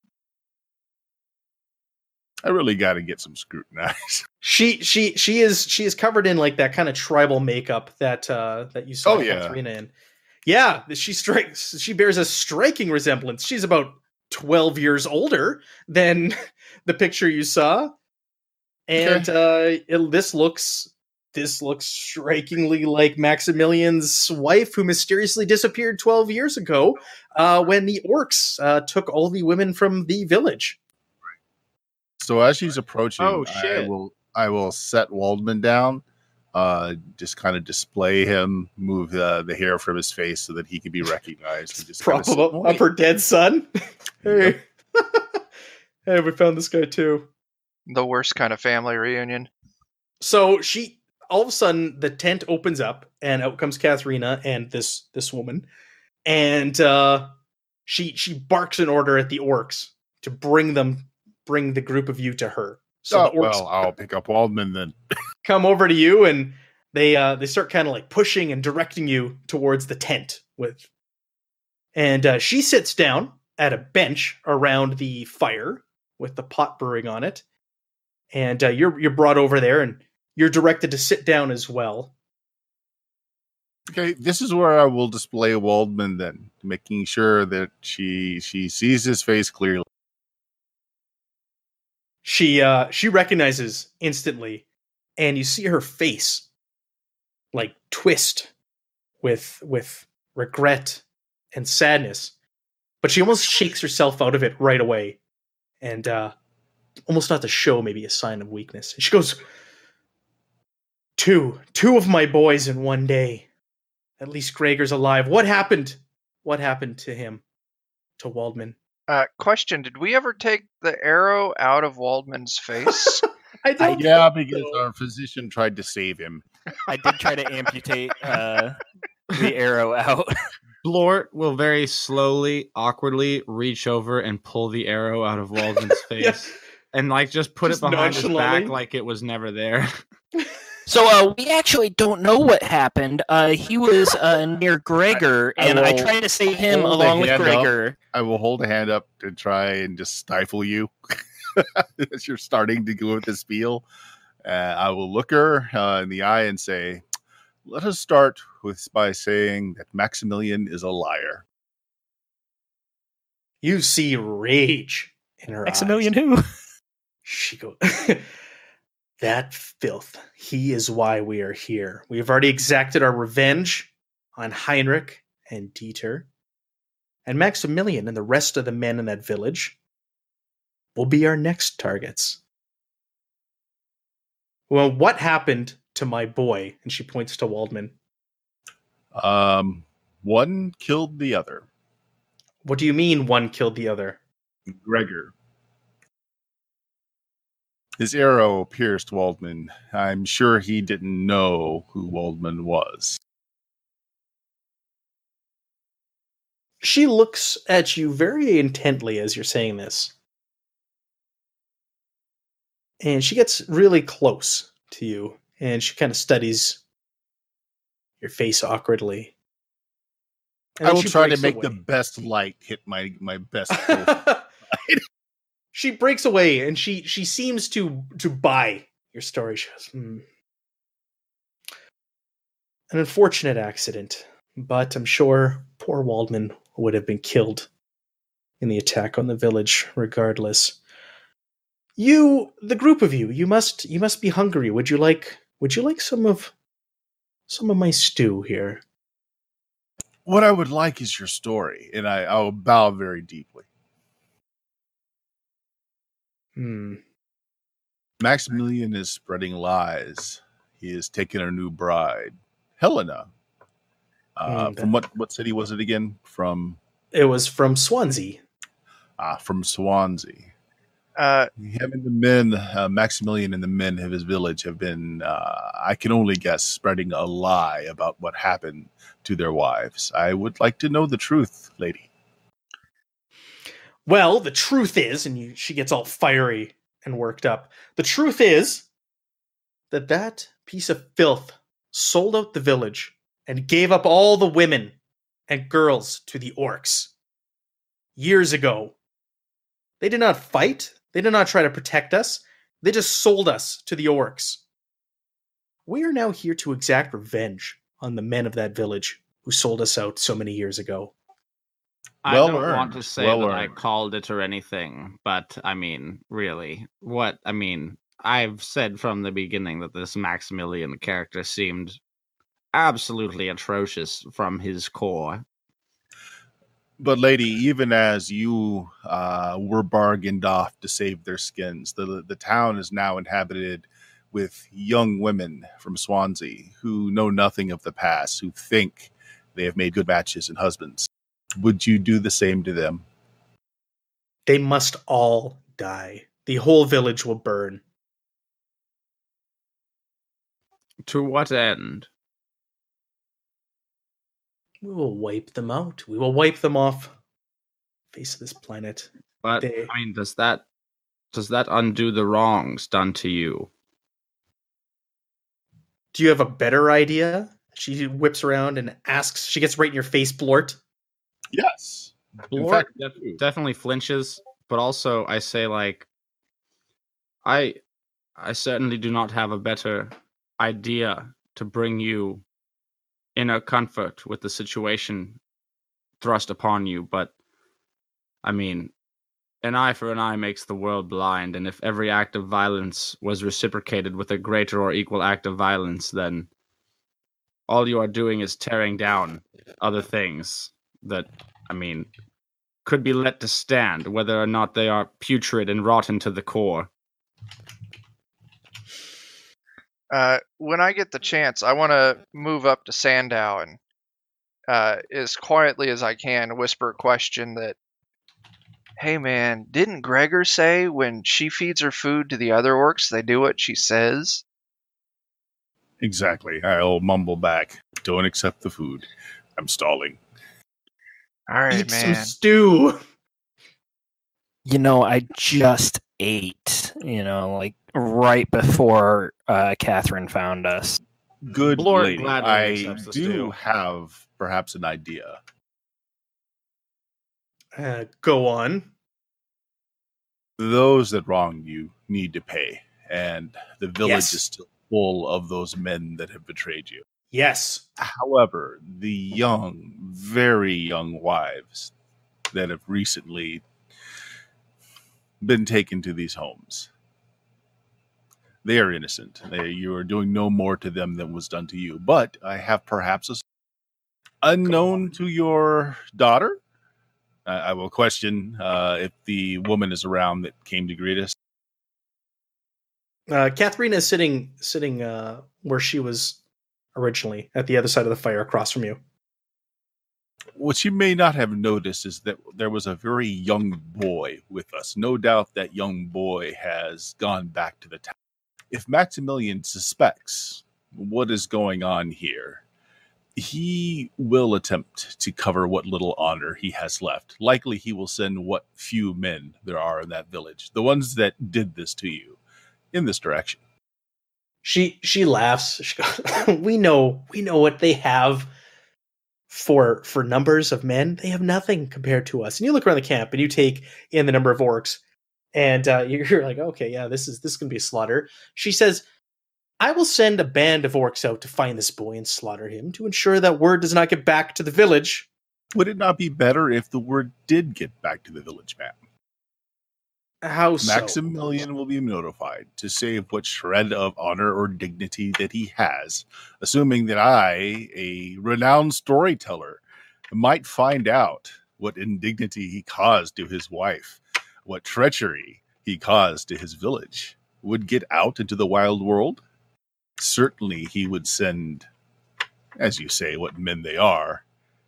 I really got to get some scrutinized. She she she is she is covered in like that kind of tribal makeup that uh that you saw Oh, yeah. Katharina in. Yeah, she strikes she bears a striking resemblance. She's about twelve years older than the picture you saw. And uh it, this looks this looks strikingly like Maximilian's wife who mysteriously disappeared twelve years ago uh when the orcs uh took all the women from the village. So as she's approaching, Oh, I shit. will I will set Waldman down, uh, just kind of display him, move uh, the hair from his face so that he can be recognized. And just kinda Prop sit up, and up wait. her dead son. Hey. Hey, we found this guy too. The worst kind of family reunion. So she all of a sudden the tent opens up and out comes Katharina and this this woman. And uh she she barks an order at the orcs to bring them bring the group of you to her. So Oh, the orcs well, I'll pick up Waldman then. come over to you and they uh they start kind of like pushing and directing you towards the tent with and uh she sits down at a bench around the fire with the pot brewing on it, and uh, you're you're brought over there and you're directed to sit down as well. Okay, this is where I will display Waldman then, making sure that she she sees his face clearly. She uh she recognizes instantly, and you see her face like twist with with regret and sadness, but she almost shakes herself out of it right away, and uh almost not to show maybe a sign of weakness. She goes, Two. Two of my boys in one day. At least Gregor's alive. What happened? What happened to him? To Waldman? Uh, question: did we ever take the arrow out of Waldman's face? I don't Yeah, think because so. our physician tried to save him. I did try to amputate uh, the arrow out. Blort will very slowly, awkwardly reach over and pull the arrow out of Waldman's face, Yeah. and like just put Just it behind his back nonchalantly. like it was never there. So uh, we actually don't know what happened. Uh, he was uh, near Gregor, I- I and I will tried to save him hold a along with hand up. Gregor. I will hold a hand up to try and just stifle you as you're starting to go with the spiel. Uh, I will look her uh, in the eye and say, let us start with by saying that Maximilian is a liar. You see rage in her Maximilian eyes. who? She goes, that filth. He is why we are here. We have already exacted our revenge on Heinrich and Dieter. And Maximilian and the rest of the men in that village will be our next targets. Well, what happened to my boy? And she points to Waldman. Um, one killed the other. What do you mean one killed the other? Gregor. His arrow pierced Waldman. I'm sure he didn't know who Waldman was. She looks at you very intently as you're saying this. And she gets really close to you. And she kind of studies your face awkwardly. And I then will she try to breaks make away. the best light hit my, my best profile. She breaks away and she she seems to to buy your story. She goes, hmm. An unfortunate accident, but I'm sure poor Waldman would have been killed in the attack on the village regardless. You, the group of you, you must you must be hungry. Would you like would you like some of some of my stew here? What I would like is your story, and I, I will bow very deeply. Hmm. Maximilian is spreading lies. He has taken a new bride, Helena. Uh, Mm, from what, what city was it again? From It was from Swansea. uh, from Swansea. Uh, Him and the men, uh, Maximilian and the men of his village have been, uh, I can only guess, spreading a lie about what happened to their wives. I would like to know the truth, lady. Well, the truth is, and you, she gets all fiery and worked up. The truth is that that piece of filth sold out the village and gave up all the women and girls to the orcs years ago. They did not fight. They did not try to protect us. They just sold us to the orcs. We are now here to exact revenge on the men of that village who sold us out so many years ago. I Well don't earned. want to say Well that I earned. called it or anything, but I mean, really, what I mean, I've said from the beginning that this Maximilian character seemed absolutely atrocious from his core. But, lady, even as you uh, were bargained off to save their skins, the the town is now inhabited with young women from Swansea who know nothing of the past, who think they have made good matches and husbands. Would you do the same to them? They must all die. The whole village will burn. To what end? We will wipe them out. We will wipe them off the face of this planet. But They- I mean, does that does that undo the wrongs done to you? Do you have a better idea? She whips around and asks. She gets right in your face, Blort. Yes. In Blort fact, def- definitely flinches, but also I say like, I, I certainly do not have a better idea to bring you inner comfort with the situation thrust upon you. But I mean, an eye for an eye makes the world blind, and if every act of violence was reciprocated with a greater or equal act of violence, then all you are doing is tearing down other things that, I mean, could be let to stand, whether or not they are putrid and rotten to the core. Uh, when I get the chance, I want to move up to Sandow and, uh, as quietly as I can, whisper a question that, hey man, didn't Gregor say when she feeds her food to the other orcs, they do what she says? Exactly. I'll mumble back. Don't accept the food. I'm stalling. All right, Eat man. some stew. You know, I just ate, you know, like right before uh, Catherine found us. Good Blort lady. gladly I accepts the do stew. have perhaps an idea. Uh, go on. Those that wronged you need to pay, and the village Yes. is still full of those men that have betrayed you. Yes. However, the young, very young wives that have recently been taken to these homes, they are innocent. They, you are doing no more to them than was done to you. But I have perhaps a unknown to your daughter. I, I will question uh, if the woman is around that came to greet us. Uh, Katharina is sitting sitting uh, where she was originally, at the other side of the fire across from you. What you may not have noticed is that there was a very young boy with us. No doubt that young boy has gone back to the town. If Maximilian suspects what is going on here, he will attempt to cover what little honor he has left. Likely he will send what few men there are in that village, the ones that did this to you, in this direction. She she laughs. She goes, "We know we know what they have for for numbers of men. They have nothing compared to us." And you look around the camp and you take in the number of orcs, and uh, you're like, "Okay, yeah, this is this is gonna be a slaughter." She says, "I will send a band of orcs out to find this boy and slaughter him to ensure that word does not get back to the village." Would it not be better if the word did get back to the village, ma'am? How so? Maximilian will be notified to save what shred of honor or dignity that he has, assuming that I, a renowned storyteller, might find out what indignity he caused to his wife, what treachery he caused to his village, would get out into the wild world. Certainly he would send, as you say, what men they are,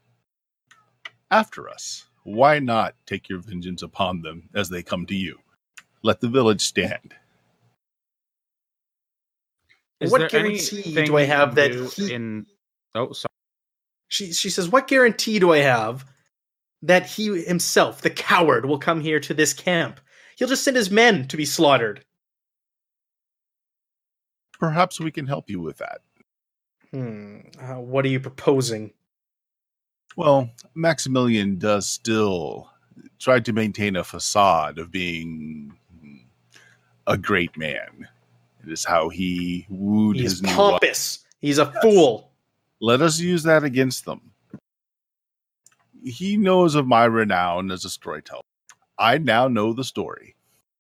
after us. Why not take your vengeance upon them as they come to you? Let the village stand. Is What there guarantee anything do I we have can that do he- in? Oh, sorry. She she says, "What guarantee do I have that he himself, the coward, will come here to this camp? He'll just send his men to be slaughtered." Perhaps we can help you with that. Hmm. Uh, what are you proposing? Well, Maximilian does still try to maintain a facade of being a great man. It is how he wooed He's his new wife. pompous. He's a Yes. fool. Let us use that against them. He knows of my renown as a storyteller. I now know the story.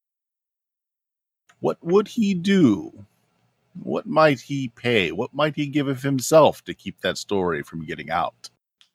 What would he do? What might he pay? What might he give of himself to keep that story from getting out?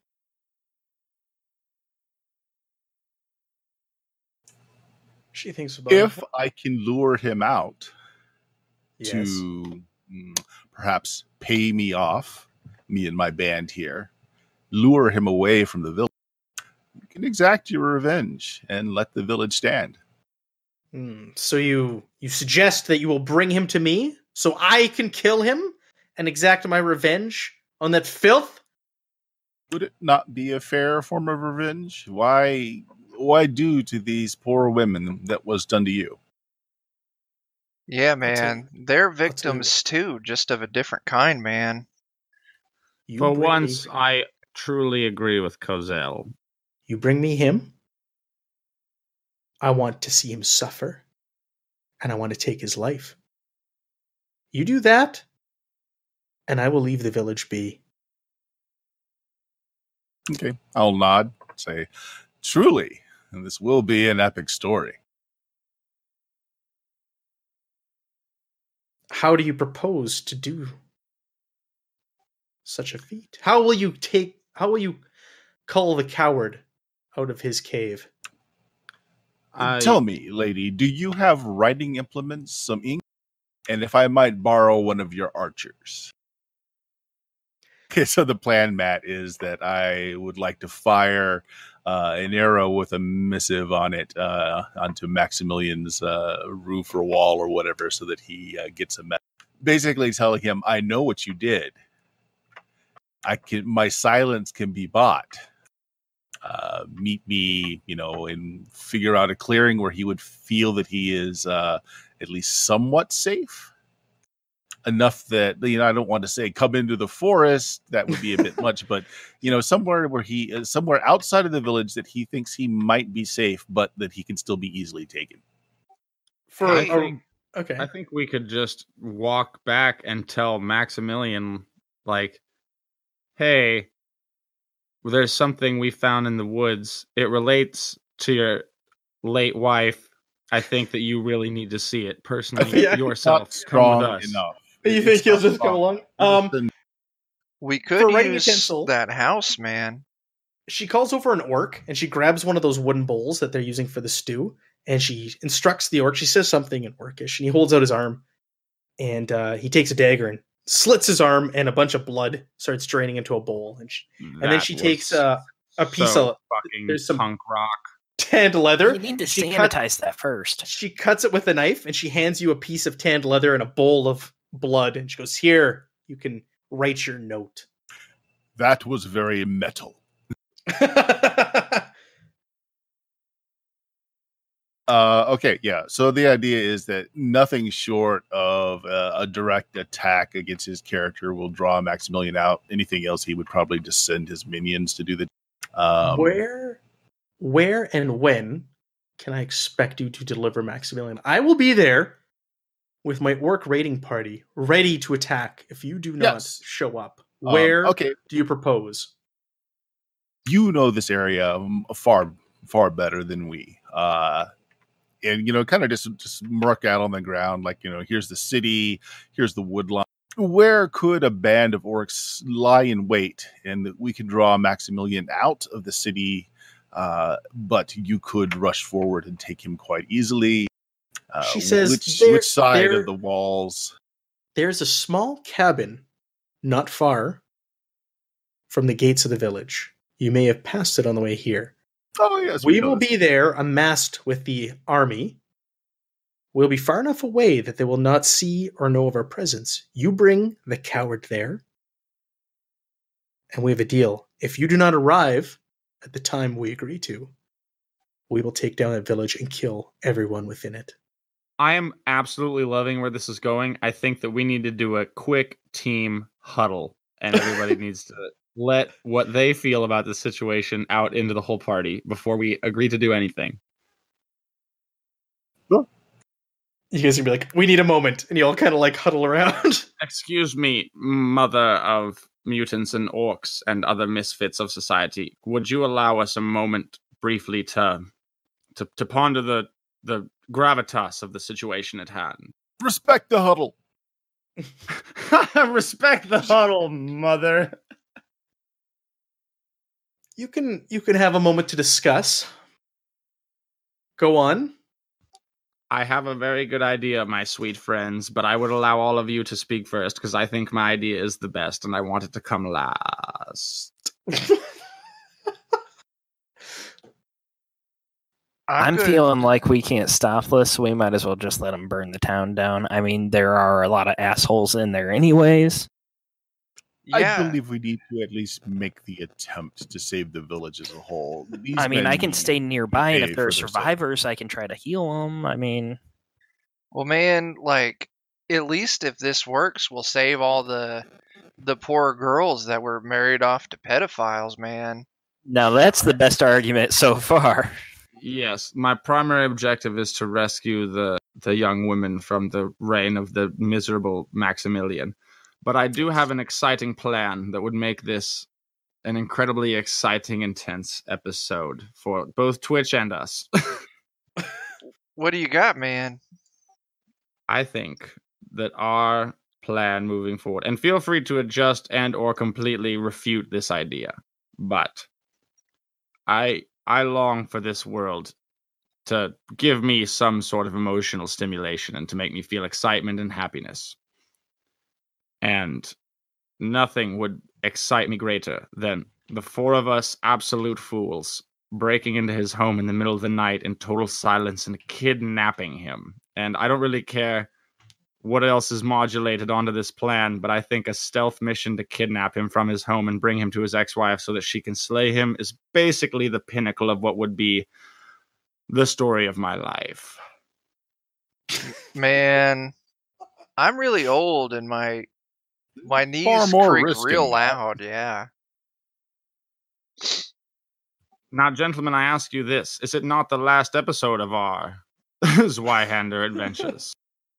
She thinks about If it. I can lure him out Yes. to mm, perhaps pay me off, me and my band here, lure him away from the village, you can exact your revenge and let the village stand. Hmm. So you you suggest that you will bring him to me so I can kill him and exact my revenge on that filth? Would it not be a fair form of revenge? Why, why do to these poor women that was done to you? Yeah, tell man. They're tell you victims too, just of a different kind, man. You For bring once, me, I truly agree with Cozell. you bring me him. I want to see him suffer, and I want to take his life. You do that, and I will leave the village be. Okay, I'll nod, say, truly, and this will be an epic story. How do you propose to do such a feat? How will you take? How will you cull the coward out of his cave? I, Tell me, lady, do you have writing implements, some ink? and if I might borrow one of your archers. Okay, so the plan, Matt, is that I would like to fire uh, an arrow with a missive on it uh, onto Maximilian's uh, roof or wall or whatever, so that he uh, gets a message. Basically telling him, I know what you did. I can, my silence can be bought. Uh, meet me, you know, and figure out a clearing where he would feel that he is uh, at least somewhat safe. Enough that, you know, I don't want to say come into the forest. That would be a bit much, but, you know, somewhere where he is, somewhere outside of the village that he thinks he might be safe, but that he can still be easily taken. For I a- think, okay, I think we could just walk back and tell Maximilian, like, hey, there's something we found in the woods. It relates to your late wife. I think that you really need to see it personally Yeah. yourself. Not Come with strong us. enough. you It's think he'll not just come strong along? enough. Um, We For could writing use utensil. that house, man. she calls over an orc and she grabs one of those wooden bowls that they're using for the stew, and she instructs the orc. She says something in orcish, and he holds out his arm, and uh, he takes a dagger and slits his arm, and a bunch of blood starts draining into a bowl. And, she, and then That she was takes uh, a piece so of fucking there's some- punk rock. tanned leather. You need to She cut- sanitize that first. She cuts it with a knife, and she hands you a piece of tanned leather and a bowl of blood, and she goes, "Here, you can write your note." That was very metal. Uh, okay, yeah. So the idea is that nothing short of uh, a direct attack against his character will draw Maximilian out. Anything else, he would probably just send his minions to do the. Um, where, where, and when can I expect you to deliver Maximilian? I will be there with my orc raiding party, ready to attack if you do not Yes. show up. um, Where okay, do you propose? you know this area um, far far better than we. Uh, and you know, kind of just just mark out on the ground, like, you know, here's the city, here's the woodline. Where could a band of orcs lie in wait, and that we could draw Maximilian out of the city, uh, but you could rush forward and take him quite easily? Uh, She says which, there- which side there- of the walls? There's a small cabin not far from the gates of the village. You may have passed it on the way here. Oh yes, We know will this. be there amassed with the army. We'll be far enough away that they will not see or know of our presence. You bring the coward there, and we have a deal. If you do not arrive at the time we agree to, we will take down that village and kill everyone within it. I am absolutely loving where this is going. I think that we need to do a quick team huddle, and everybody needs to let what they feel about the situation out into the whole party before we agree to do anything. You guys are gonna be like, we need a moment, and you all kind of like huddle around. Excuse me, mother of mutants and orcs and other misfits of society. Would you allow us a moment briefly to to, to ponder the, the gravitas of the situation at hand? Respect the huddle. Respect the huddle, mother. You can you can have a moment to discuss. Go on. I have a very good idea, my sweet friends, but I would allow all of you to speak first because I think my idea is the best and I want it to come last. I'm good. feeling like we can't stop this, so we might as well just let them burn the town down. I mean, there are a lot of assholes in there anyways. Yeah. I believe we need to at least make the attempt to save the village as a whole. These I mean, I men can need- stay nearby, and pay if there are for their survivors, I can try to heal them. I mean, Well, man, like at least if this works, we'll save all the the poor girls that were married off to pedophiles, man. now that's the best argument so far. Yes, my primary objective is to rescue the, the young women from the reign of the miserable Maximilian. But I do have an exciting plan that would make this an incredibly exciting, intense episode for both Twitch and us. What do you got, man? I think that our plan moving forward, and feel free to adjust and or completely refute this idea, but I I long for this world to give me some sort of emotional stimulation and to make me feel excitement and happiness. And nothing would excite me greater than the four of us absolute fools breaking into his home in the middle of the night in total silence and kidnapping him. And I don't really care what else is modulated onto this plan, but I think a stealth mission to kidnap him from his home and bring him to his ex-wife so that she can slay him is basically the pinnacle of what would be the story of my life. Man, I'm really old and my my knees Far more creak risky. real loud. Yeah. Now, gentlemen, I ask you this. Is it not the last episode of our Zweihander adventures?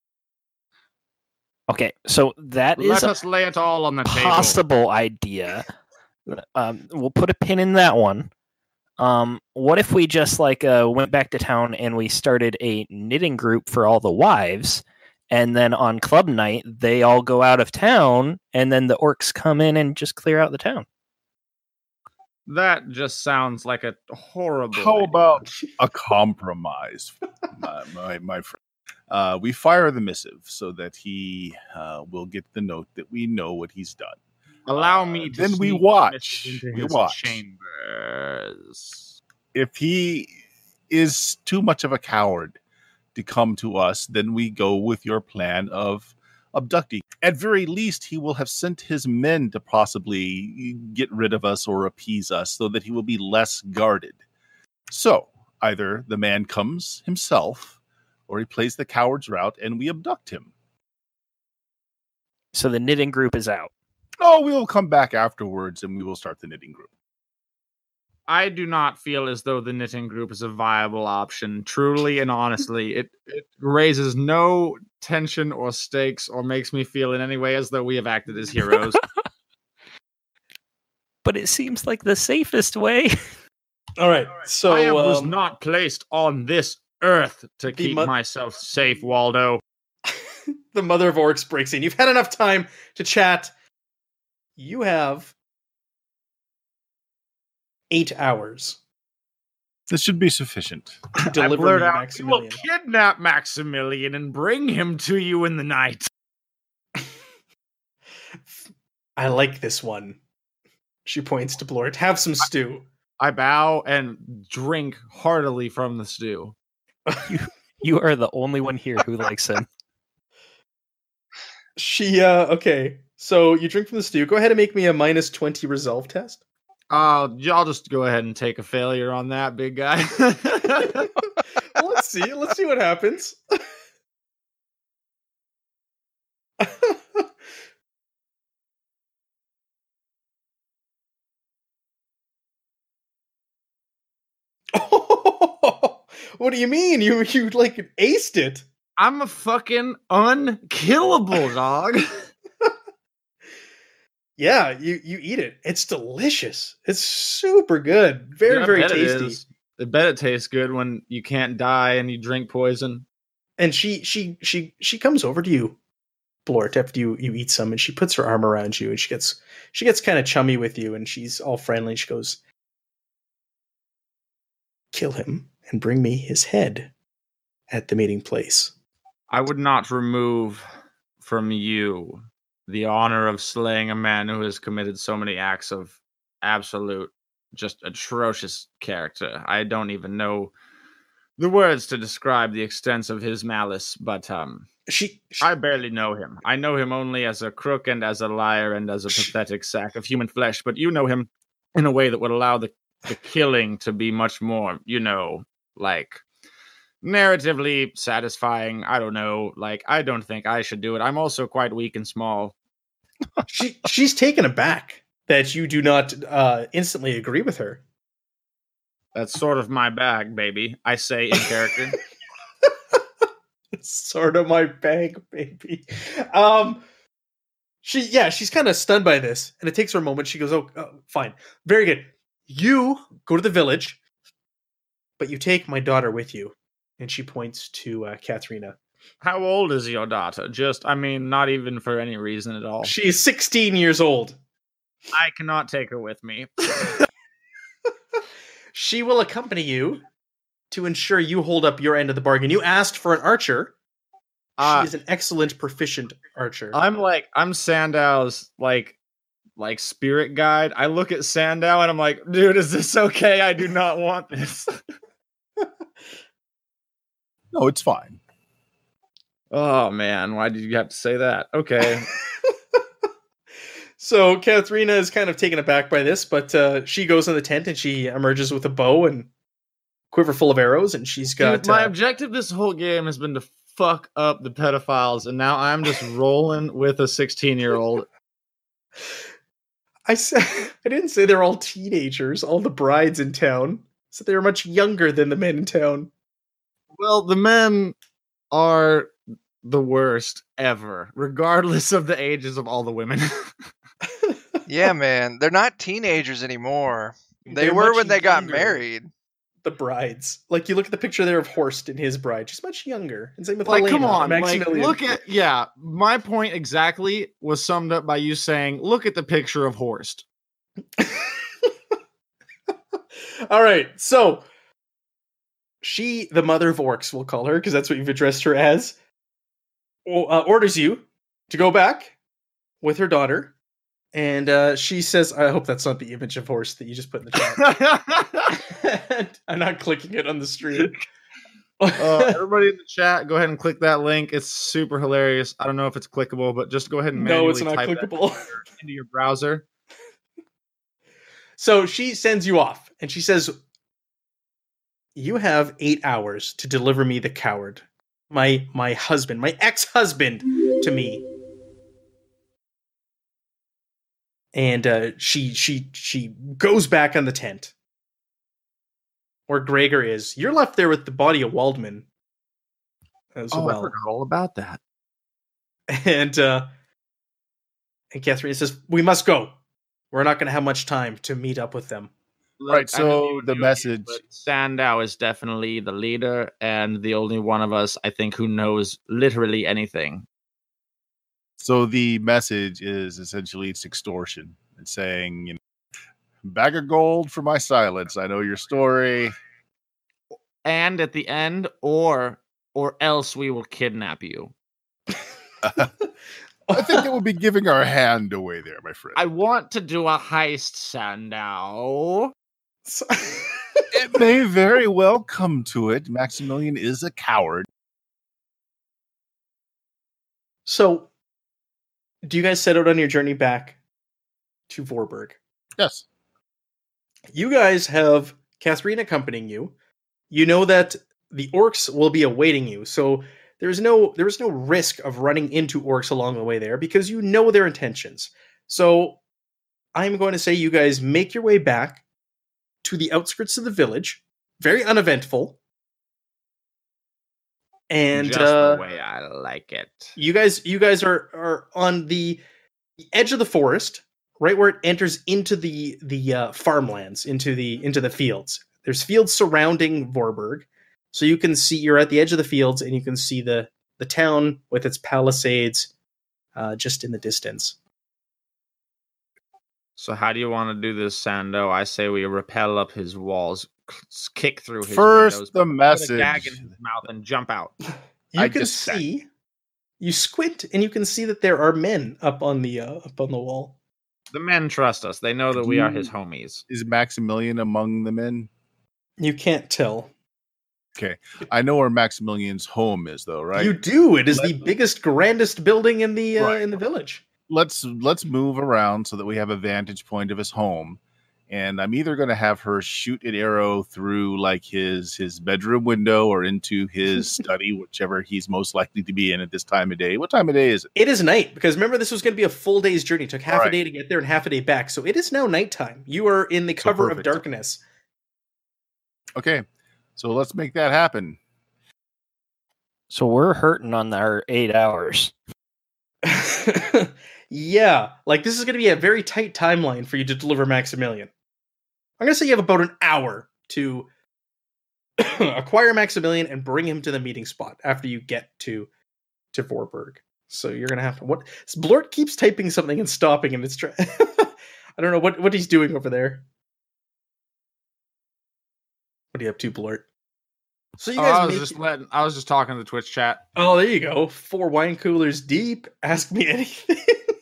Okay, so that Let is a us lay it all on the table. possible idea. Um, we'll put a pin in that one. Um, what if we just like uh, went back to town and we started a knitting group for all the wives, and then on club night they all go out of town, and then the orcs come in and just clear out the town? That just sounds like a horrible How idea. about a compromise, my, my, my friend? Uh, we fire the missive so that he uh, will get the note that we know what he's done. Allow Uh, me to then we sneak watch. into We his watch. chambers. If he is too much of a coward to come to us, then we go with your plan of abducting. At very least, he will have sent his men to possibly get rid of us or appease us so that he will be less guarded. So, either the man comes himself or he plays the coward's route and we abduct him. So the knitting group is out. No, we will come back afterwards and we will start the knitting group. I do not feel as though the knitting group is a viable option. Truly and honestly, it, it raises no tension or stakes or makes me feel in any way as though we have acted as heroes. But it seems like the safest way. All right, so I am- was um, not placed on this earth to keep mo- myself safe, Waldo. the mother of orcs breaks in. You've had enough time to chat. You have eight hours This should be sufficient. to I deliver blurt me out, "We will Maximilian. kidnap Maximilian and bring him to you in the night." I like this one. She points to Blort. Have some stew. I bow and drink heartily from the stew. You are the only one here who likes him. She, uh, okay. So you drink from the stew. Go ahead and make me a minus twenty resolve test. Uh, I'll just go ahead and take a failure on that, big guy. Well, let's see. Let's see what happens. Oh, what do you mean? You you like aced it? I'm a fucking unkillable dog. Yeah, you you eat it. It's delicious. It's super good. Very Yeah, I very bet it tasty. is. I bet it tastes good when you can't die and you drink poison. And she she she she comes over to you, Blort, after you you eat some, and she puts her arm around you, and she gets she gets kind of chummy with you, and she's all friendly. She goes, "Kill him and bring me his head at the meeting place." I would not remove from you the honor of slaying a man who has committed so many acts of absolute, just atrocious character. I don't even know the words to describe the extent of his malice, but um, She, she I barely know him. I know him only as a crook and as a liar and as a pathetic sack of human flesh, but you know him in a way that would allow the, the killing to be much more, you know, like narratively satisfying. I don't know. Like, I don't think I should do it. I'm also quite weak and small. she she's taken aback that you do not uh, instantly agree with her. That's sort of my bag, baby. I say in character. It's sort of my bag, baby. Um, she yeah, she's kind of stunned by this, and it takes her a moment. She goes, "Oh, uh, fine, very good. You go to the village, but you take my daughter with you." And she points to uh, Katharina. How old is your daughter? Just, I mean, not even for any reason at all. She is sixteen years old. I cannot take her with me. She will accompany you to ensure you hold up your end of the bargain. You asked for an archer. Uh, she is an excellent, proficient archer. I'm like, I'm Sandow's like, like spirit guide. I look at Sandow and I'm like, dude, is this okay? I do not want this. No, it's fine. Oh man, why did you have to say that? Okay. So Katharina is kind of taken aback by this, but uh, she goes in the tent and she emerges with a bow and quiver full of arrows, and she's got. Dude, my uh, objective this whole game has been to fuck up the pedophiles, and now I'm just rolling with a sixteen-year-old. I said I didn't say they're all teenagers. All the brides in town, so they're much younger than the men in town. Well, the men are the worst ever, regardless of the ages of all the women. Yeah, man, they're not teenagers anymore. They They're were much when they got younger. married. The brides, like you look at the picture there of Horst and his bride, she's much younger. And same with Like, Helena, come on, like, Maximilian. look at, yeah, my point exactly was summed up by you saying, look at the picture of Horst. All right, so she, the mother of orcs, we'll call her because that's what you've addressed her as, uh, orders you to go back with her daughter, and uh, she says, "I hope that's not the image of Horst that you just put in the chat." I'm not clicking it on the stream. uh, everybody in the chat, go ahead and click that link. It's super hilarious. I don't know if it's clickable, but just go ahead and manually No, it's not type clickable. that into your browser. So she sends you off, and she says, "You have eight hours to deliver me the coward, my my husband, my ex-husband, to me." And uh, she she she goes back on the tent where Gregor is. You're left there with the body of Waldman as Oh, I well. forgot all about that. And uh, and Catherine says, "We must go. We're not going to have much time to meet up with them." Right, I know so you the knew message- but Sandow is definitely the leader and the only one of us, I think, who knows literally anything. So the message is essentially it's extortion. It's saying, you know, bag of gold for my silence. I know your story. And at the end, or or else we will kidnap you. I think that would be giving our hand away there, my friend. I want to do a heist, Sandow. So- It may very well come to it. Maximilian is a coward. So, do you guys set out on your journey back to Vorburg? Yes. You guys have Catherine accompanying you. You know that the orcs will be awaiting you, so there's no there's no risk of running into orcs along the way there because you know their intentions. So, I'm going to say you guys make your way back to the outskirts of the village, very uneventful. And Just uh, the way I like it. You guys, you guys are are on the, the edge of the forest, right where it enters into the the uh, farmlands, into the into the fields. There's fields surrounding Vorburg, so you can see you're at the edge of the fields, and you can see the the town with its palisades uh, just in the distance. So how do you want to do this, Sandow? I say we rappel up his walls, kick through his First, windows, the put a message. gag in his mouth, and jump out. You I can just said- see, you squint, and you can see that there are men up on the uh, up on the wall. The men trust us. They know that we are his homies. Is Maximilian among the men? You can't tell. I know where Maximilian's home is, though, right? You do. It is Let- the biggest, grandest building in the uh, Right. in the village. let's let's move around so that we have a vantage point of his home. And I'm either going to have her shoot an arrow through like his his bedroom window or into his study, whichever he's most likely to be in at this time of day. What time of day is it? It is night because remember this was going to be a full day's journey. It took half a Right. day to get there and half a day back. So it is now nighttime. You are in the So cover of perfect. darkness. Okay, so let's make that happen. So we're hurting on our eight hours. Yeah, like this is going to be a very tight timeline for you to deliver Maximilian. I'm going to say you have about an hour to acquire Maximilian and bring him to the meeting spot after you get to to Vorburg. So you're going to have to what Blort keeps typing something and stopping and it's try- I don't know what what he's doing over there. What are you up to, Blort? So you Oh, guys I was make just letting. I was just talking to the Twitch chat. Oh, there you go. Four wine coolers deep. Ask me anything.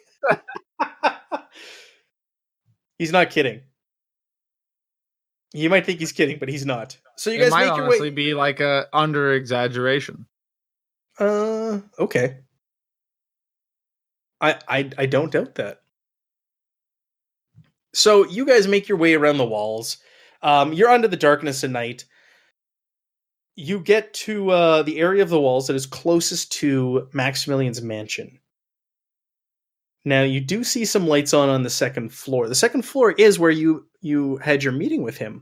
He's not kidding. You might think he's kidding, but he's not. So you It guys might make your honestly way. be like a under exaggeration. Uh, okay. I, I I don't doubt that. So you guys make your way around the walls. Um, you're under the darkness at night. You get to uh, the area of the walls that is closest to Maximilian's mansion. Now you do see some lights on on the second floor. The second floor is where you you had your meeting with him.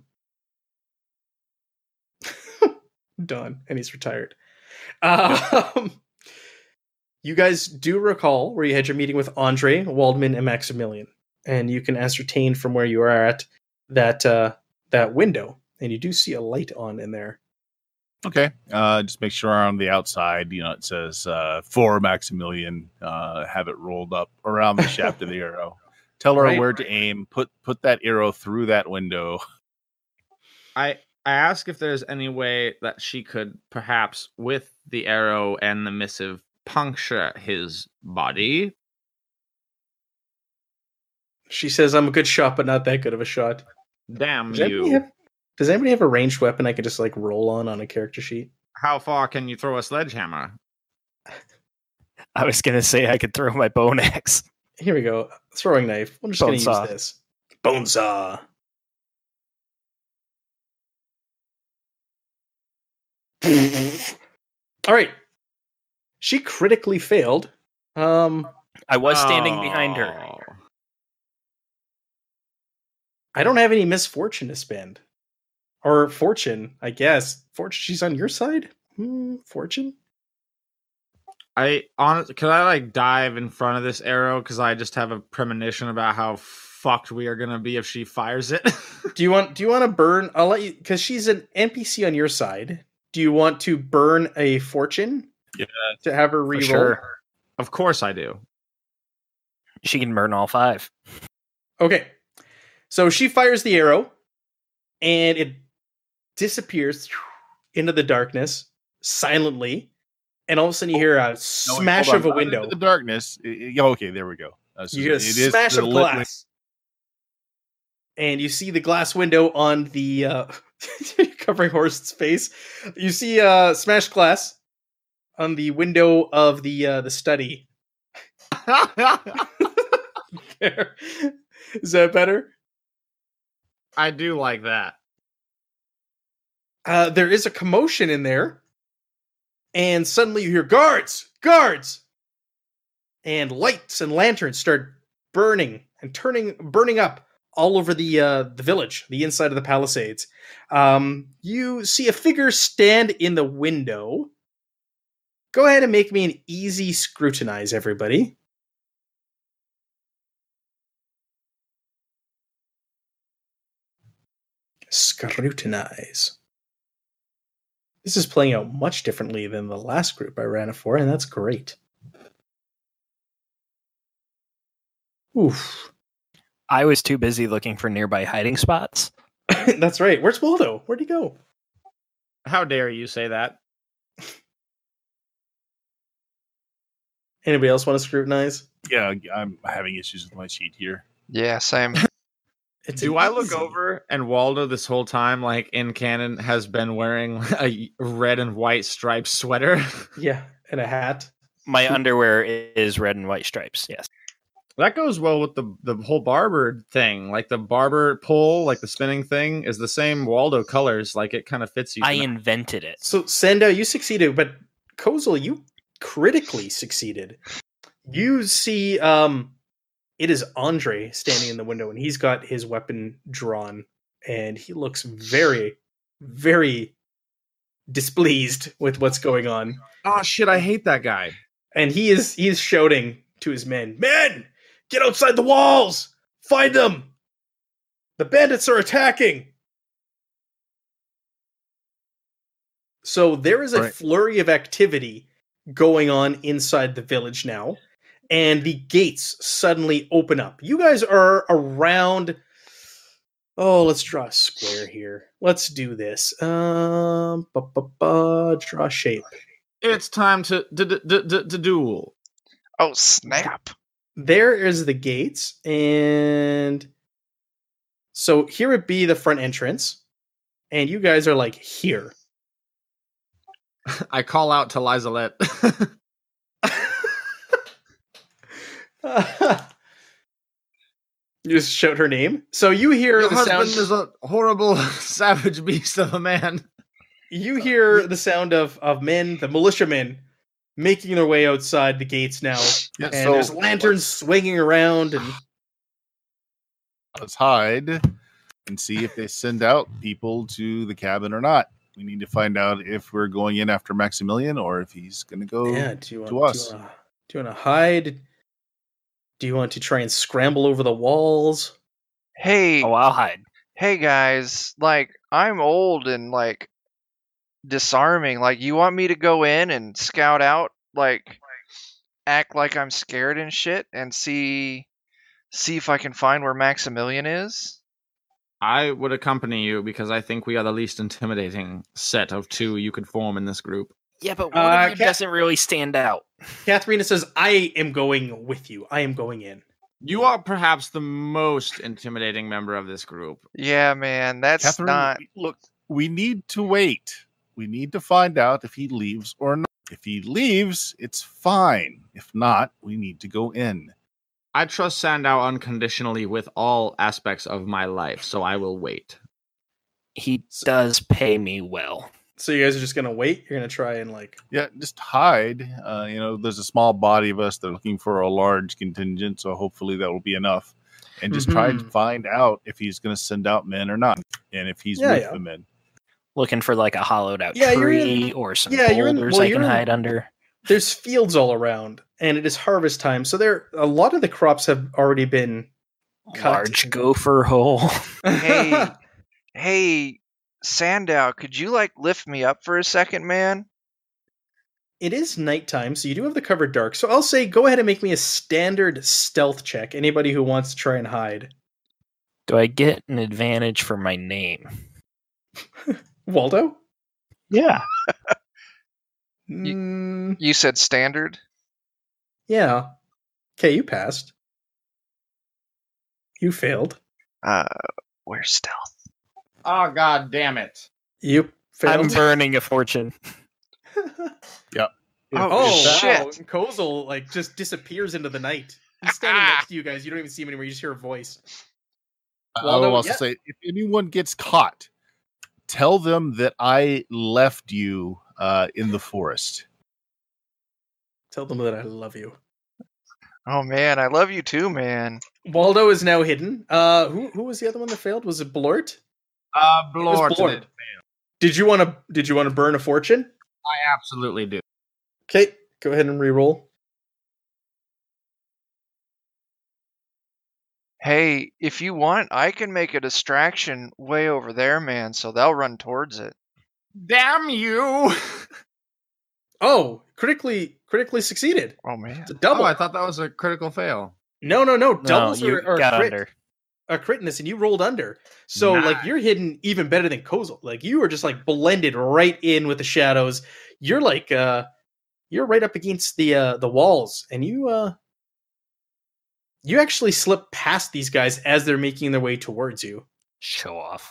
Done, and he's retired. Um, you guys do recall where you had your meeting with Andre, Waldman, and Maximilian, and you can ascertain from where you are at that uh, that window, and you do see a light on in there. Okay. Uh, just make sure on the outside, you know, it says uh, for Maximilian. Uh, have it rolled up around the shaft of the arrow. Tell her Right. where to aim. Put put that arrow through that window. I I ask if there's any way that she could perhaps, with the arrow and the missive, puncture his body. She says, "I'm a good shot, but not that good of a shot." Damn Does anybody you! have, does anybody have a ranged weapon I could just like roll on on a character sheet? How far can you throw a sledgehammer? I was gonna say I could throw my bone axe. Here we go. Throwing knife. I'm just Bone going to saw. use this. Bone saw. All right. She critically failed. Um, I was standing behind her. Oh. I don't have any misfortune to spend. Or fortune, I guess. Fortune, she's on your side? Hmm, fortune? I honestly, could I like dive in front of this arrow because I just have a premonition about how fucked we are gonna be if she fires it. Do you want do you want to burn I'll let you because she's an N P C on your side. Do you want to burn a fortune? Yeah. To have her For reroll? sure. Of course I do. She can burn all five. Okay. So she fires the arrow and it disappears into the darkness silently. And all of a sudden you hear a No, smash hold of a on. window. Into the darkness. I- I- okay, there we go. Uh, so You hear a it is smash the of lit glass. And you see the glass window on the uh covering Horst's face. You see uh smashed glass on the window of the uh the study. There. Is that better? I do like that. Uh there is a commotion in there. And suddenly you hear guards, guards, and lights and lanterns start burning and turning, burning up all over the uh, the village, the inside of the Palisades. Um, you see a figure stand in the window. Go ahead and make me an easy scrutinize, everybody. Scrutinize. This is playing out much differently than the last group I ran it for, and that's great. Oof. I was too busy looking for nearby hiding spots. That's right. Where's Waldo? Where'd he go? How dare you say that? Anybody else want to scrutinize? Yeah, I'm having issues with my sheet here. Yeah, same. It's Do an I look easy- over and Waldo this whole time, like in canon, has been wearing a red and white striped sweater? Yeah, and a hat. My underwear is red and white stripes. Yes. That goes well with the the whole barber thing. Like the barber pull, like the spinning thing, is the same Waldo colors. Like it kind of fits you. I invented it. So, Sando, you succeeded, but Kozel, you critically succeeded. You see, um, it is Andre standing in the window, and he's got his weapon drawn, and he looks very, very displeased with what's going on. Oh shit! I hate that guy. And he is he is shouting to his men, "Men, get outside the walls! Find them! The bandits are attacking!" So there is a Right. flurry of activity going on inside the village now, and the gates suddenly open up. You guys are around Oh, let's draw a square here. Let's do this. Um, bu- bu- bu- draw shape. It's time to to, to, to, to duel. Oh, snap. There is the gates, and so here would be the front entrance, and you guys are like here. I call out to Lizelette. You just shout her name. So you hear Your the husband sound. is a horrible, savage beast of a man. You hear the sound of of men, the militiamen, making their way outside the gates now, Yeah, and so there's lanterns swinging around, and let's hide and see if they send out people to the cabin or not. We need to find out if we're going in after Maximilian or if he's going to go. yeah. Do you want to us. Do you, wanna, do you want to hide? Do you want to try and scramble over the walls? Hey, Oh, I'll hide. hey guys, like I'm old and like disarming. Like you want me to go in and scout out, like act like I'm scared and shit and see see if I can find where Maximilian is? I would accompany you because I think we are the least intimidating set of two you could form in this group. Yeah, but one Uh, of you Ca- doesn't really stand out. Katharina says, "I am going with you. I am going in." You are perhaps the most intimidating member of this group. Yeah, man, that's Catherine, not look, we need to wait. We need to find out if he leaves or not. If he leaves, it's fine. If not, we need to go in. I trust Sandow unconditionally with all aspects of my life, so I will wait. He does pay me well. So you guys are just gonna wait. You're gonna try and like. Yeah, just hide. Uh, you know, there's a small body of us. They're looking for a large contingent, so hopefully that will be enough. And just try to Mhm. find out if he's going to send out men or not, and if he's Yeah, with yeah. the men. Looking for like a hollowed out Yeah, you're tree in- or some yeah, you're in- boulders well, I you're can in- hide under. There's fields all around, and it is harvest time. So there, a lot of the crops have already been cut. Large gopher hole. Hey, hey, Sandow, could you like lift me up for a second, man? It is nighttime, so you do have the cover dark. So I'll say, go ahead and make me a standard stealth check. Anybody who wants to try and hide. Do I get an advantage for my name? Waldo? Yeah. Mm, You said standard? yeah. Okay, you passed. You failed. Uh, where's stealth? Oh, god damn it. You I'm failed. burning a fortune. Oh, Oh, shit. wow. Kozel, like, just disappears into the night. He's standing next to you guys. You don't even see him anymore. You just hear a voice. I Waldo, will also yeah. say, if anyone gets caught, tell them that I left you uh, in the forest. Tell them that I love you. Oh man, I love you too, man. Waldo is now hidden. Uh, who who was the other one that failed? Was it Blort? Uh, It was Blort. Blort. Did you want to? Did you want to burn a fortune? I absolutely do. Okay, go ahead and re-roll. Hey, if you want, I can make a distraction way over there, man, so they'll run towards it. Damn you! Oh, critically critically succeeded. Oh man. It's a double. Oh, I thought that was a critical fail. no, no, no. No, Doubles you are, are got crit, under. a critness, and you rolled under. So like Nice. you're hidden even better than Kozel. Like you were just like blended right in with the shadows. You're like uh you're right up against the uh the walls, and you uh you actually slip past these guys as they're making their way towards you. Show off.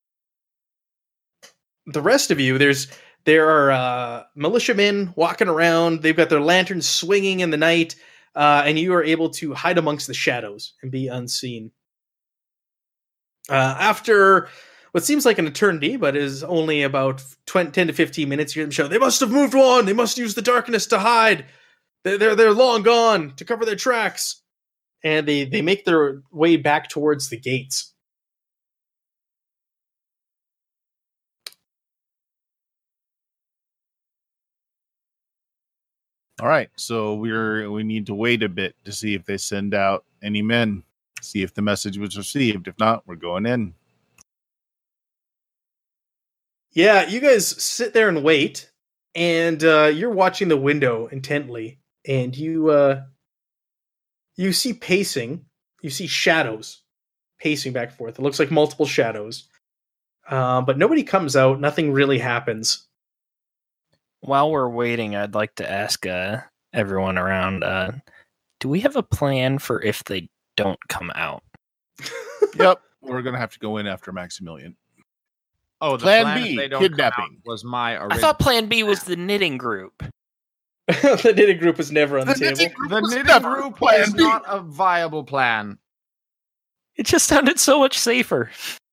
The rest of you, there's there are uh, militiamen walking around. They've got their lanterns swinging in the night, uh, and you are able to hide amongst the shadows and be unseen. Uh, after what seems like an eternity, but is only about twenty, ten to fifteen minutes, you hear them shout, "They must have moved on. They must use the darkness to hide. They're they're, they're long gone to cover their tracks." And they, they make their way back towards the gates. All right, so we're we need to wait a bit to see if they send out any men. See if the message was received. If not, we're going in. Yeah, you guys sit there and wait, and uh, you're watching the window intently, and you uh, you see pacing, you see shadows pacing back and forth. It looks like multiple shadows. Uh, but nobody comes out. Nothing really happens. While we're waiting, I'd like to ask uh, everyone around, uh, do we have a plan for if they don't come out? Yep, we're gonna have to go in after Maximilian. Oh, the Plan plan B, if they don't come kidnapping. out was my original. I thought Plan B was the knitting group. The knitting group was never on the, The table. knitting group the was knitting never group Plan is B. not a viable plan. It just sounded so much safer.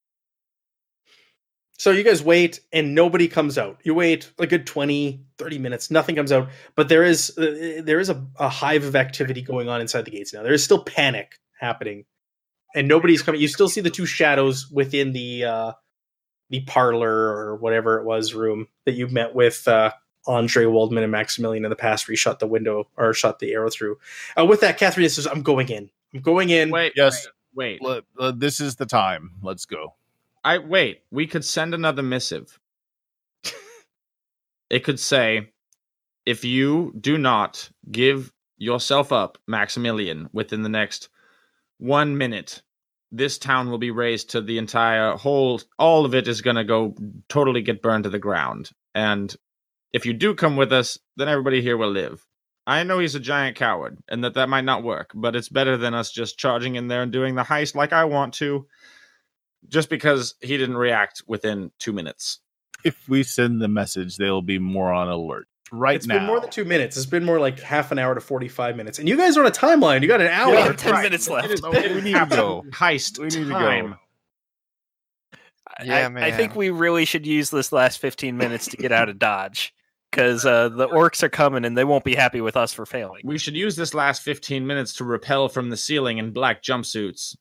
So you guys wait and nobody comes out. You wait a good twenty, thirty minutes. Nothing comes out. But there is uh, there is a, a hive of activity going on inside the gates now. There is still panic happening. And nobody's coming. You still see the two shadows within the uh, the parlor or whatever it was room that you met with uh, Andre Waldman and Maximilian in the past where you shot the window or shot the arrow through. Uh, with that, Catherine says, I'm going in. I'm going in. Wait, Yes. wait, wait. Let- uh, this is the time. Let's go. I wait. We could send another missive. It could say, if you do not give yourself up, Maximilian, within the next one minute, this town will be razed to the entire whole. All of it is going to go totally get burned to the ground. And if you do come with us, then everybody here will live. I know he's a giant coward and that that might not work, but it's better than us just charging in there and doing the heist like I want to, just because he didn't react within two minutes. If we send the message, they'll be more on alert. Right It's now. been more than two minutes. It's been more like half an hour to forty-five minutes. And you guys are on a timeline. You got an hour. We Yeah, have ten right. minutes left. It is, No, it we is need to go. heist We need to go. time. Yeah, I, I man. think we really should use this last fifteen minutes to get out of Dodge. Because uh, the orcs are coming and they won't be happy with us for failing. We should use this last fifteen minutes to rappel from the ceiling in black jumpsuits.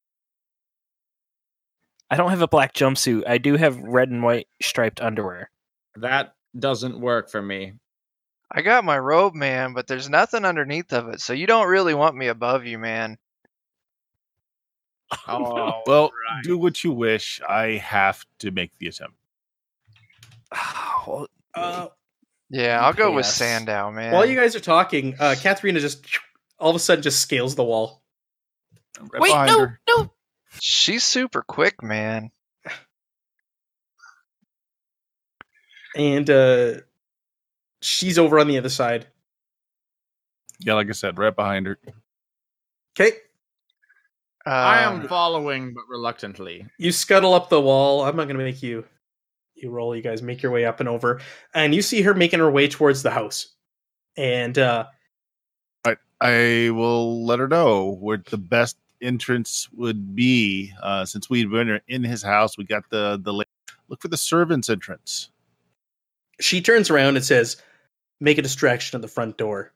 I don't have a black jumpsuit. I do have red and white striped underwear. That doesn't work for me. I got my robe, man, but there's nothing underneath of it, so you don't really want me above you, man. Oh, Well, right. do what you wish. I have to make the attempt. Well, Uh, Yeah, I'll go with Yes. Sandow, man. while you guys are talking, uh, Katharina just all of a sudden just scales the wall. Right wait, behind no, her. no. She's super quick, man. And uh, she's over on the other side. Yeah, like I said, right behind her. Okay. I Um, am following, but reluctantly. You scuttle up the wall. I'm not going to make you you roll. You guys make your way up and over. And you see her making her way towards the house. And uh, I will let her know where the best entrance would be. Uh, since we'd been in his house, we got the the la- look for the servants' entrance. she turns around and says, make a distraction at the front door.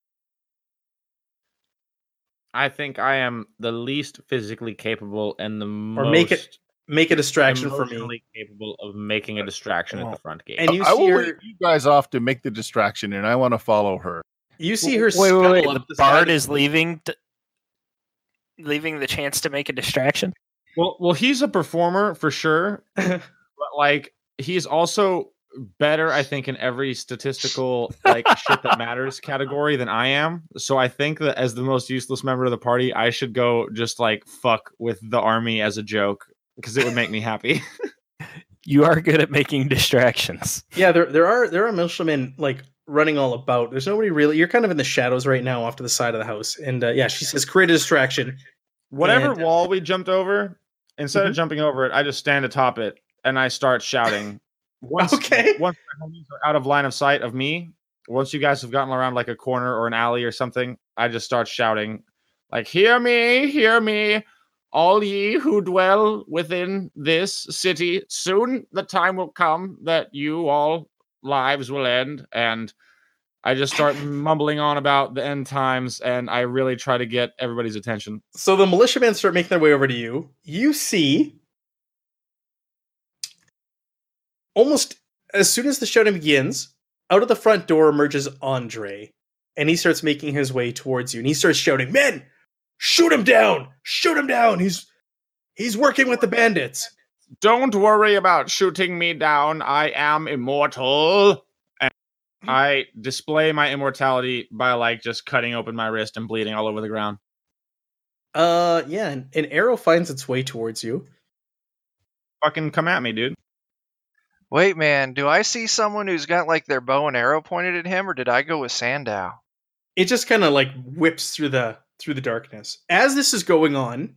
I think I am the least physically capable and the Or most make it Make a distraction for me. emotionally capable of making a distraction at the front gate. And you I see will her, wait you guys off to make the distraction, and I want to follow her. you see her Wait, wait, scuttle wait. up The side bard of- is leaving, t- leaving the chance to make a distraction. Well, well, he's a performer for sure, but like he's also better, I think, in every statistical like shit that matters category than I am. So I think that as the most useless member of the party, I should go just like fuck with the army as a joke because it would make me happy. You are good at making distractions. Yeah, there there are there are militiamen like running all about. There's nobody really. You're kind of in the shadows right now, off to the side of the house. And uh, yeah, she says, create a distraction. Whatever And- wall we jumped over, instead Mhm. of jumping over it, I just stand atop it and I start shouting. Once, Okay. Once my homies are out of line of sight of me, once you guys have gotten around like a corner or an alley or something, I just start shouting, like, "Hear me, hear me, all ye who dwell within this city. Soon the time will come that you all lives will end." And I just start mumbling on about the end times, and I really try to get everybody's attention. So the militiamen start making their way over to you. You see, almost as soon as the shouting begins, out of the front door emerges Andre, and he starts making his way towards you. And he starts shouting, "Men, shoot him down! Shoot him down! He's he's working with the bandits." Don't worry about shooting me down. I am immortal. And I display my immortality by like just cutting open my wrist and bleeding all over the ground. Uh, yeah, an, an arrow finds its way towards you. Fucking come at me, dude. Wait, man, do I see someone who's got like their bow and arrow pointed at him, or did I go with Sandow? It just kind of like whips through the through the darkness. As this is going on,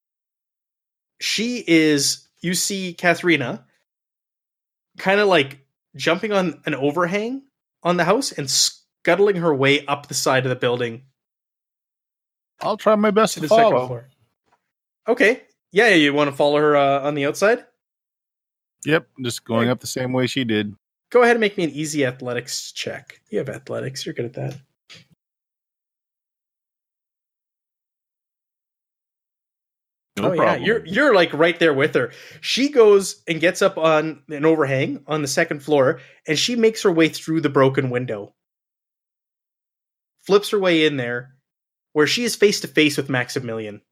she is. You see Katharina kind of like jumping on an overhang on the house and scuttling her way up the side of the building. I'll try my best To to the second follow. floor. Okay. Yeah, yeah, you want to follow her uh, on the outside? Yep, just going up the same way she did. Go ahead and make me an easy athletics check. You have athletics. You're good at that. No oh problem. yeah, you're you're like right there with her. She goes and gets up on an overhang on the second floor, and she makes her way through the broken window. Flips her way in there, where she is face to face with Maximilian.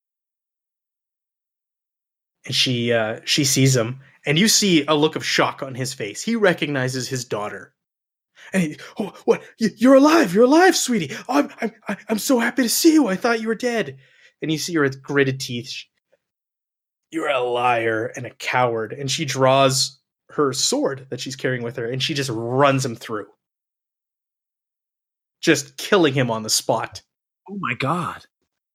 And she uh, she sees him, and you see a look of shock on his face. He recognizes his daughter, and he, oh, what? You- You're alive! You're alive, sweetie! Oh, I'm I'm I'm so happy to see you. I thought you were dead. And you see her with gritted teeth. She, You're a liar and a coward. And she draws her sword that she's carrying with her, and she just runs him through, just killing him on the spot. Oh my god.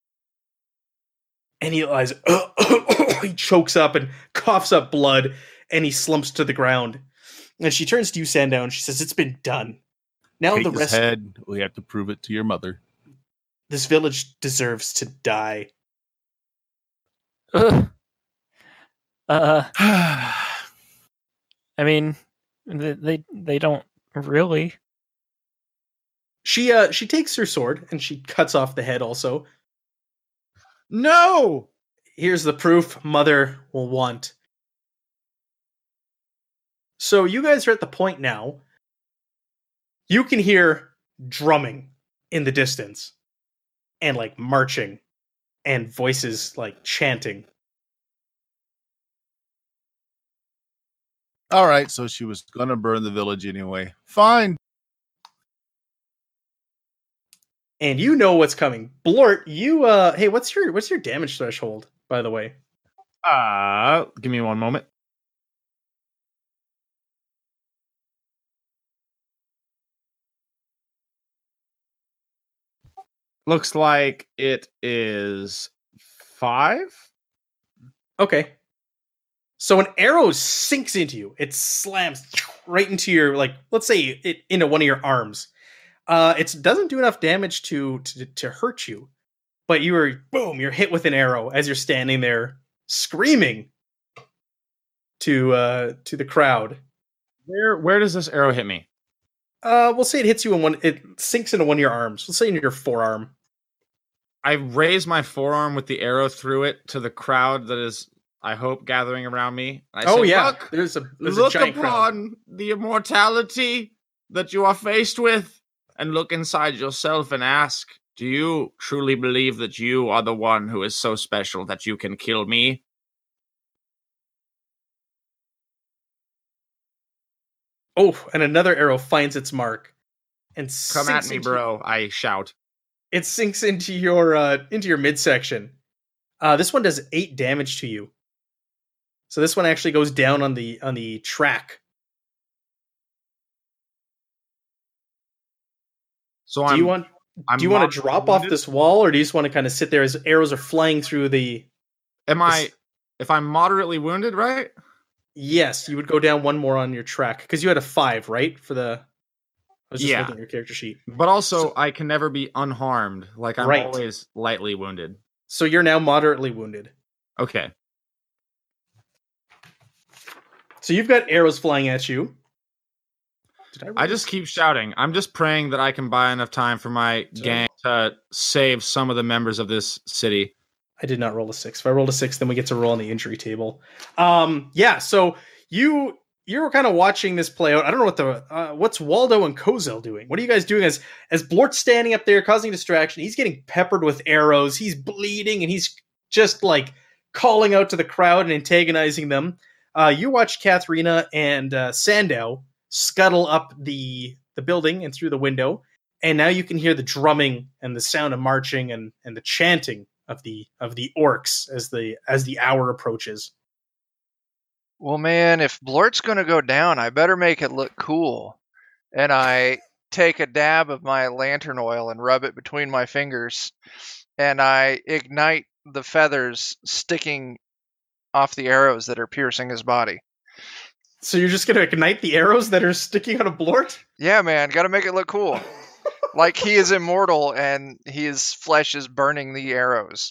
And he lies. He chokes up and coughs up blood, and he slumps to the ground. And she turns to you, Sandow, and she says, "It's been done. Now Take the his rest. head. We have to prove it to your mother." This village deserves to die." Ugh. Uh, I mean, they, they they don't really. She uh she takes her sword and she cuts off the head. Also, No! here's the proof mother will want. So you guys are at the point now. You can hear drumming in the distance, and like marching, and voices like chanting. All right, so she was gonna burn the village anyway. Fine. And you know what's coming. Blort, you uh hey, what's your what's your damage threshold, by the way? Uh, give me one moment. Looks like it is five. Okay. So an arrow sinks into you. It slams right into your, like, let's say it into one of your arms. Uh, it doesn't do enough damage to, to to hurt you, but you are boom. You're hit with an arrow as you're standing there screaming to uh, to the crowd. Where where does this arrow hit me? Uh, we'll say it hits you in one. It sinks into one of your arms. Let's say in your forearm. I raise my forearm with the arrow through it to the crowd that is, I hope, gathering around me. I oh say, yeah, Look, there's a there's look a giant crowd. upon the immortality that you are faced with, and look inside yourself and ask, do you truly believe that you are the one who is so special that you can kill me? Oh, and another arrow finds its mark and Come sinks at me, into- bro, I shout. It sinks into your uh, into your midsection. Uh, this one does eight damage to you. So this one actually goes down on the on the track. So Do I'm, you want I'm do you want moderately to drop off wounded? this wall, or do you just want to kind of sit there as arrows are flying through the? Am I, this- if I'm moderately wounded, right? Yes, you would go down one more on your track because you had a five, right? For the, I was just Yeah. looking at your character sheet. But also, I can never be unharmed. Like, I'm Right. always lightly wounded. So you're now moderately wounded. Okay. So you've got arrows flying at you. Did I? roll I just keep shouting. I'm just praying that I can buy enough time for my So- gang to save some of the members of this city. I did not roll a six. If I rolled a six, then we get to roll on the injury table. Um, yeah. So you you were kind of watching this play out. I don't know what the uh, what's Waldo and Kozel doing. What are you guys doing as as Blort's standing up there causing distraction? He's getting peppered with arrows. He's bleeding, and he's just like calling out to the crowd and antagonizing them. Uh, you watch Katharina and uh, Sandow scuttle up the the building and through the window, and now you can hear the drumming and the sound of marching and and the chanting of the of the orcs as the as the hour approaches? Well, man, if Blort's going to go down, I better make it look cool. And I take a dab of my lantern oil and rub it between my fingers, and I ignite the feathers sticking off the arrows that are piercing his body. So you're just going to ignite the arrows that are sticking out of Blort? Yeah, man, got to make it look cool. Like he is immortal and his flesh is burning the arrows.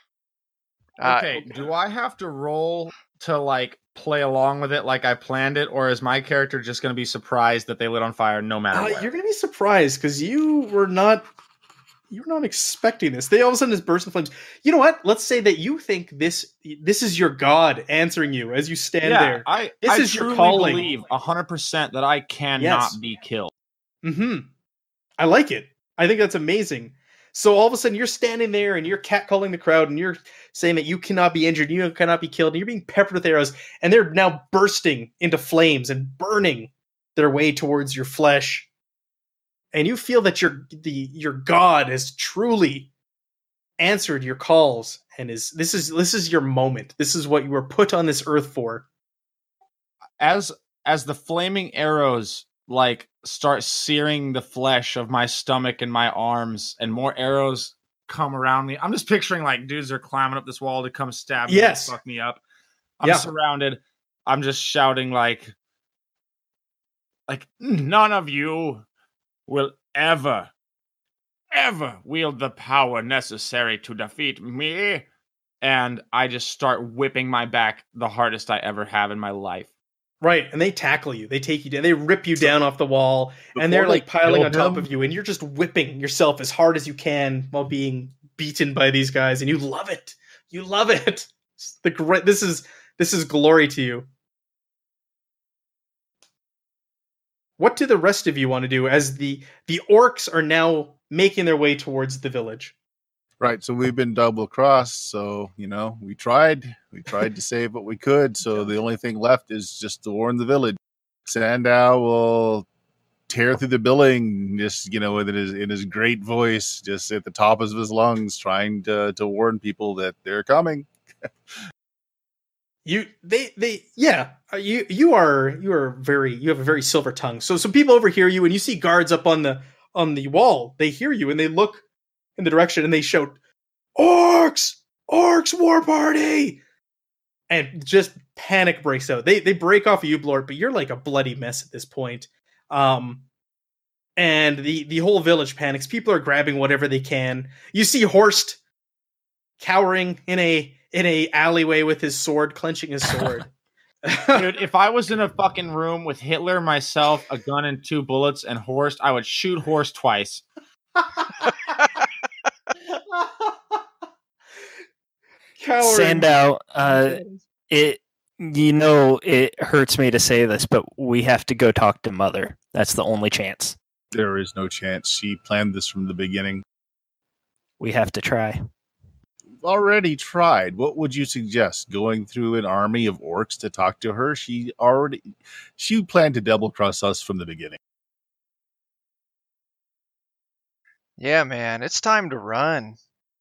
Okay, uh, do I have to roll to like play along with it like I planned it, or is my character just going to be surprised that they lit on fire no matter uh, what? You're going to be surprised because you were not you were not expecting this. They all of a sudden just burst in flames. You know what? Let's say that you think this this is your god answering you as you stand yeah, there. I, this I is truly your calling. believe one hundred percent that I cannot Yes. be killed. Mm-hmm. I like it. I think that's amazing. So all of a sudden you're standing there and you're catcalling the crowd and you're saying that you cannot be injured, you cannot be killed, and you're being peppered with arrows, and they're now bursting into flames and burning their way towards your flesh. And you feel that your the your god has truly answered your calls, and is this is this is your moment. This is what you were put on this earth for. As as the flaming arrows like start searing the flesh of my stomach and my arms, and more arrows come around me, I'm just picturing like dudes are climbing up this wall to come stab me Yes. and fuck me up. I'm Yeah. surrounded. I'm just shouting like, like none of you will ever, ever wield the power necessary to defeat me. And I just start whipping my back the hardest I ever have in my life. Right, and they tackle you. They take you down. They rip you down off the wall, and they're Before like they piling kill on top him- of you, and you're just whipping yourself as hard as you can while being beaten by these guys, and you love it. You love it. It's the great. This is this is glory to you. What do the rest of you want to do as the the orcs are now making their way towards the village? Right, so we've been double crossed, so you know, we tried. We tried to save what we could, so the only thing left is just to warn the village. Sandow will tear through the building, just you know, with his in his great voice, just at the top of his lungs, trying to to warn people that they're coming. You they they yeah uh, you you are you are very you have a very silver tongue. So some people overhear you, and you see guards up on the on the wall. They hear you and they look in the direction and they shout, "Orcs! Orcs war party!" And just panic breaks out. They they break off of you, Blort, but you're like a bloody mess at this point. Um, and the the whole village panics. People are grabbing whatever they can. You see Horst cowering in a in a alleyway with his sword, clenching his sword. Dude, if I was in a fucking room with Hitler, myself, a gun and two bullets, and Horst, I would shoot Horst twice. Cowering. Sandow, uh, it you know it hurts me to say this, but we have to go talk to Mother. That's the only chance. There is no chance. She planned this from the beginning. We have to try. Already tried. What would you suggest? Going through an army of orcs to talk to her? She already she planned to double cross us from the beginning. Yeah, man, it's time to run.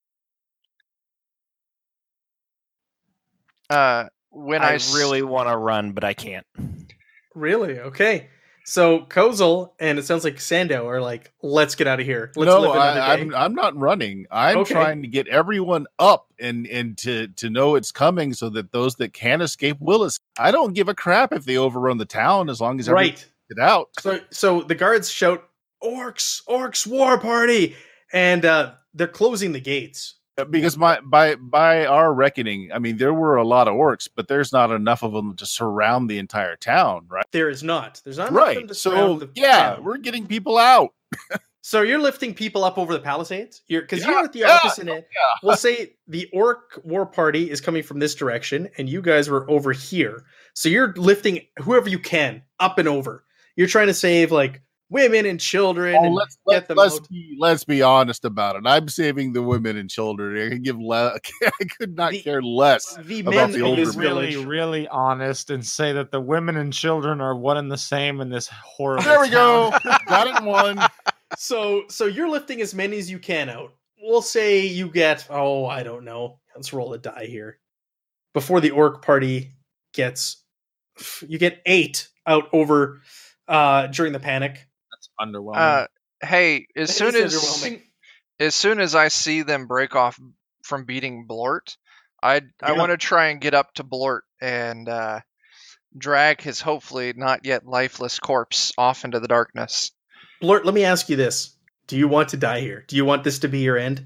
Uh, when I, I s- really want to run, but I can't. Really? Okay. So Kozel and it sounds like Sandow are like, let's get out of here. Let's no, live another I, day. I'm I'm not running. I'm Okay. trying to get everyone up and and to to know it's coming, so that those that can escape will escape. I don't give a crap if they overrun the town as long as everyone Right. get out. So so the guards shout, "Orcs! Orcs war party!" And uh, they're closing the gates. Because my by by our reckoning, I mean there were a lot of orcs, but there's not enough of them to surround the entire town, right? There is not. There's not enough of them Right. to So surround the yeah, town. we're getting people out. So you're lifting people up over the palisades? You're because Yeah, you're at the yeah, opposite end. We'll say the orc war party is coming from this direction, and you guys were over here. So you're lifting whoever you can up and over. You're trying to save like women and children Oh, and let's get let, them let's out. be let's be honest about it. I'm saving the women and children. I could give le- I could not The- care less. The about men the of older this men. village. Really, really honest and say that the women and children are one and the same in this horrible There we town. go. Got it in one. So so you're lifting as many as you can out. we'll say you get, oh, I don't know. Let's roll a die here. Before the orc party gets, you get eight out over uh, during the panic. That's underwhelming. Uh, hey, as That soon is as underwhelming. as soon as I see them break off from beating Blort, I I Yeah. want to try and get up to Blort and uh, drag his hopefully not yet lifeless corpse off into the darkness. Blurt, let me ask you this. Do you want to die here? Do you want this to be your end?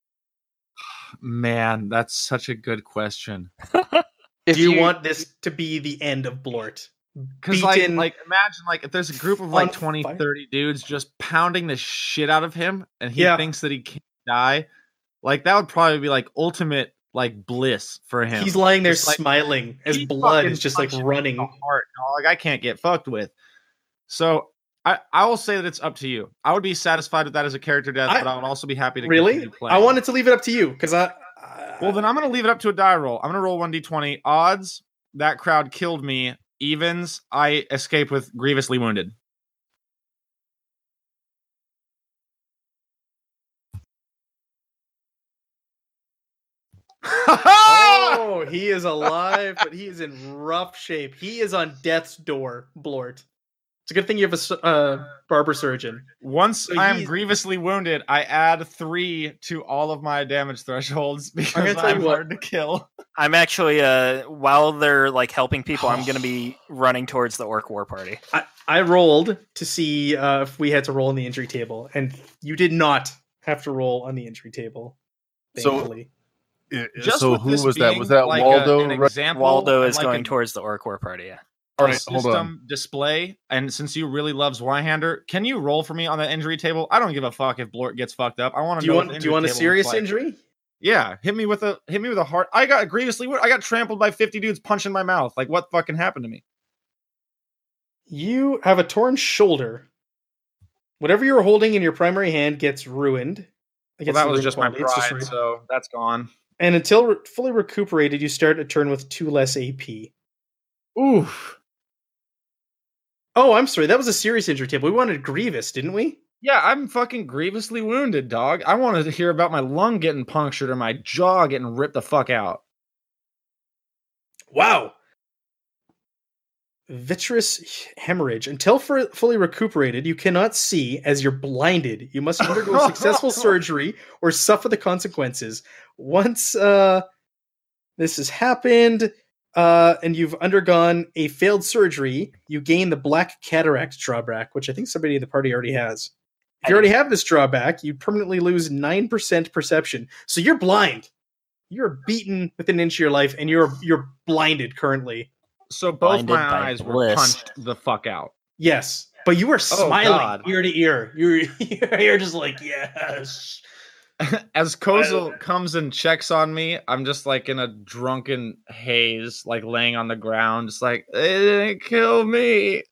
Man, that's such a good question. If Do you, want this to be the end of Blort? Because like, Beaten like imagine like if there's a group of on like twenty, fire. thirty dudes just pounding the shit out of him and he Yeah. thinks that he can't die, like that would probably be like ultimate like bliss for him. He's lying there Just, like, smiling as he blood fucking is just like punched running. the heart, dog. I can't get fucked with. So I, I will say that it's up to you. I would be satisfied with that as a character death, I- but I would also be happy to Really? continue playing. I wanted to leave it up to you because I. I Well, then I'm going to leave it up to a die roll. I'm going to roll one d twenty. Odds, that crowd killed me. Evens, I escape with grievously wounded. Oh, he is alive, but he is in rough shape. He is on death's door, Blort. It's a good thing you have a s- uh, barber surgeon. Once So I am he's- grievously wounded, I add three to all of my damage thresholds because gonna tell you I'm what. hard to kill. I'm actually uh while they're like helping people, I'm gonna be running towards the orc war party. I, I rolled to see uh, if we had to roll on the injury table, and you did not have to roll on the injury table. So- Thankfully. Yeah, Just so with who this was that? being Was that like a- Waldo? an right? example Waldo of is like going a- towards the orc war party. Yeah. All a right, hold system on. display, and since you really love Zweihander, can you roll for me on that injury table? I don't give a fuck if Blort gets fucked up. I want to Do you know. want? what the Do you want a injury table serious looks like. injury? Yeah, hit me with a hit me with a heart. I got grievously wounded. I got trampled by fifty dudes punching my mouth. Like what fucking happened to me? You have a torn shoulder. Whatever you're holding in your primary hand gets ruined. It Well, gets that the was ruined just my quality. It's pride, just ruined. so that's gone. And until re- fully recuperated, you start a turn with two less A P. Oof. Oh, I'm sorry. That was a serious injury table. We wanted Grievous, didn't we? Yeah, I'm fucking grievously wounded, dog. I wanted to hear about my lung getting punctured or my jaw getting ripped the fuck out. Wow. Vitreous hemorrhage. Until for, fully recuperated, you cannot see as you're blinded. You must undergo successful surgery or suffer the consequences. Once uh, this has happened uh, and you've undergone a failed surgery, you gain the black cataract drawback, which I think somebody in the party already has. If you already have this drawback, you permanently lose nine percent perception. So you're blind. You're beaten within an inch of your life, and you're you're blinded currently. So both Blinded my by eyes were bliss. punched the fuck out. Yes, but you were smiling God. ear to ear. You're you're just like yes. As Kozel comes and checks on me, I'm just like in a drunken haze, like laying on the ground, just like, they didn't kill me.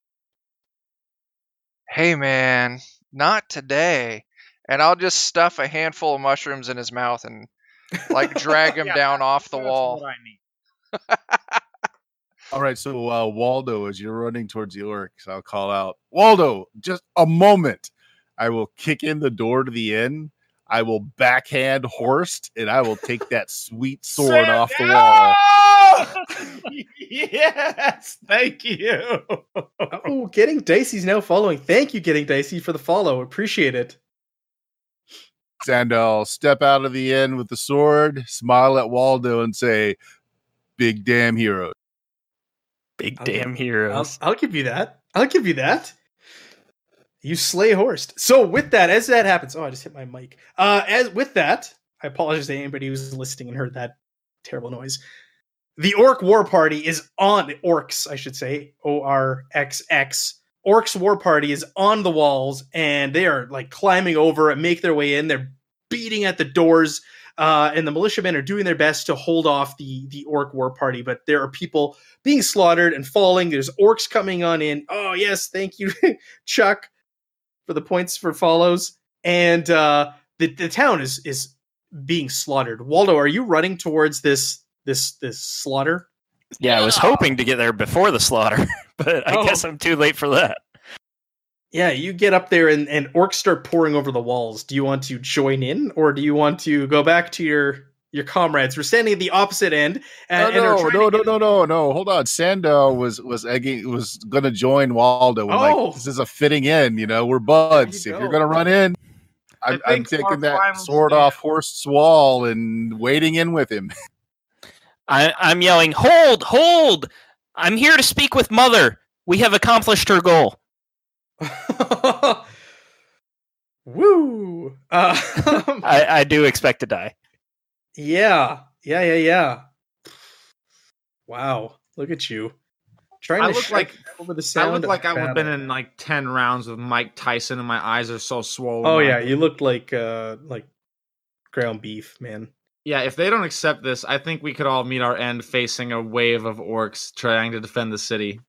Hey man, not today. And I'll just stuff a handful of mushrooms in his mouth and like drag him Yeah, down off the That's wall. what I need. All right, so uh, Waldo, as you're running towards the orcs, I'll call out, Waldo, just a moment. I will kick in the door to the inn. I will backhand Horst, and I will take that sweet sword Sit off the down! wall. Yes, thank you. Oh, Getting Dicey's now following. Thank you, Getting Dicey, for the follow. Appreciate it. And I'll step out of the inn with the sword, smile at Waldo, and say, big damn hero. Big I'll damn I'll, heroes. I'll give you that. I'll give you that. You slay Horst. So with that, as that happens, oh, I just hit my mic. Uh, as with that, I apologize to anybody who's listening and heard that terrible noise. The Orc War Party is on Orcs, I should say, O R X X. Orcs War Party is on the walls, and they are like climbing over and make their way in. They're beating at the doors, uh, and the militiamen are doing their best to hold off the the Orc War Party. But there are people being slaughtered and falling. There's orcs coming on in. Oh yes, thank you, Chuck, for the points for follows. And uh, the the town is is being slaughtered. Waldo, are you running towards this this this slaughter? Yeah, I was hoping to get there before the slaughter, but I Oh. guess I'm too late for that. Yeah, you get up there and, and orcs start pouring over the walls. Do you want to join in, or do you want to go back to your your comrades? We're standing at the opposite end. And, no, and no, no, to no, no, no, no. Hold on. Sando was was egging, was going to join Waldo. And Oh. like, this is a fitting in. You know, we're buds. There you If you're go. going to run in, I'm, I I'm think our taking that final sword stand- off Horst's wall and wading in with him. I, I'm yelling, hold, hold! I'm here to speak with Mother. We have accomplished her goal. Woo! Uh, I, I do expect to die. yeah, yeah, yeah, yeah. Wow, look at you trying I to look shut like- over the I sound. look of like I've battle. been in like ten rounds with Mike Tyson, and my eyes are so swollen. Oh My- yeah, you look like uh like ground beef, man. yeah. If they don't accept this, I think we could all meet our end facing a wave of orcs trying to defend the city.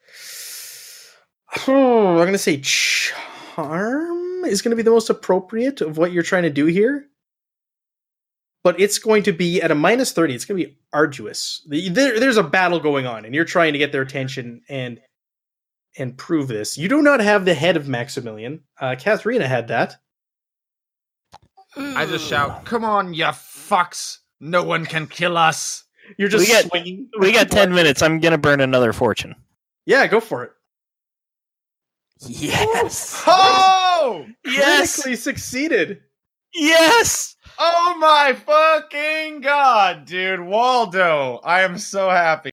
Oh, I'm gonna say charm is gonna be the most appropriate of what you're trying to do here. But it's going to be at a minus thirty. It's going to be arduous. The- There, there's a battle going on, and you're trying to get their attention and and prove this. You do not have the head of Maximilian. Uh, Katharina had that. I just shout, "Come on, you fucks! No one can kill us!" You're just We get- swinging. We got ten minutes. I'm going to burn another fortune. Yeah, go for it. Yes! Oh! Yes! Critically succeed. Yes! Oh my fucking god, dude! Waldo, I am so happy.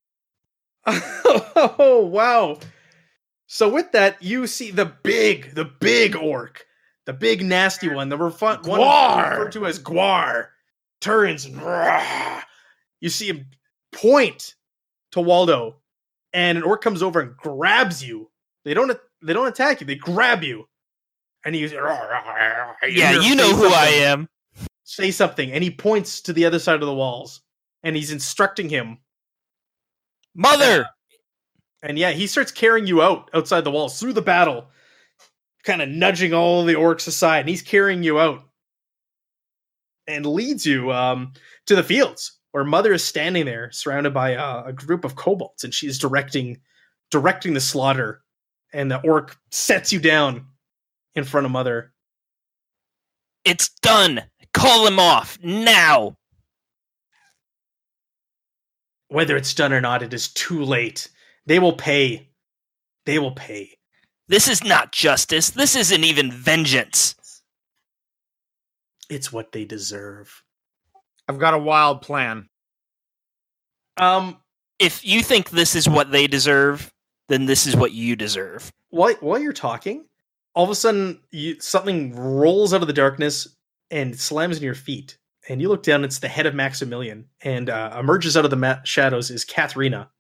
Oh wow! So with that, you see the big, the big orc, the big nasty one, the refu- one Gwar! referred to as Gwar, turns and rah. You see him point to Waldo, and an orc comes over and grabs you. They don't, they don't attack you. They grab you, and he's Yeah, you know who I am. Say something, and he points to the other side of the walls, and he's instructing him. Mother! And yeah, he starts carrying you out outside the walls through the battle, kind of nudging all the orcs aside, and he's carrying you out and leads you um, to the fields where Mother is standing there, surrounded by uh, a group of kobolds, and she's directing directing the slaughter. And the orc sets you down in front of Mother. It's done! Call him off! Now! Whether it's done or not, it is too late. They will pay. They will pay. This is not justice. This isn't even vengeance. It's what they deserve. I've got a wild plan. Um, If you think this is what they deserve, then this is what you deserve. while, while you're talking, all of a sudden you, something rolls out of the darkness and slams in your feet. And you look down, it's the head of Maximilian. And uh, emerges out of the ma- shadows is Katharina.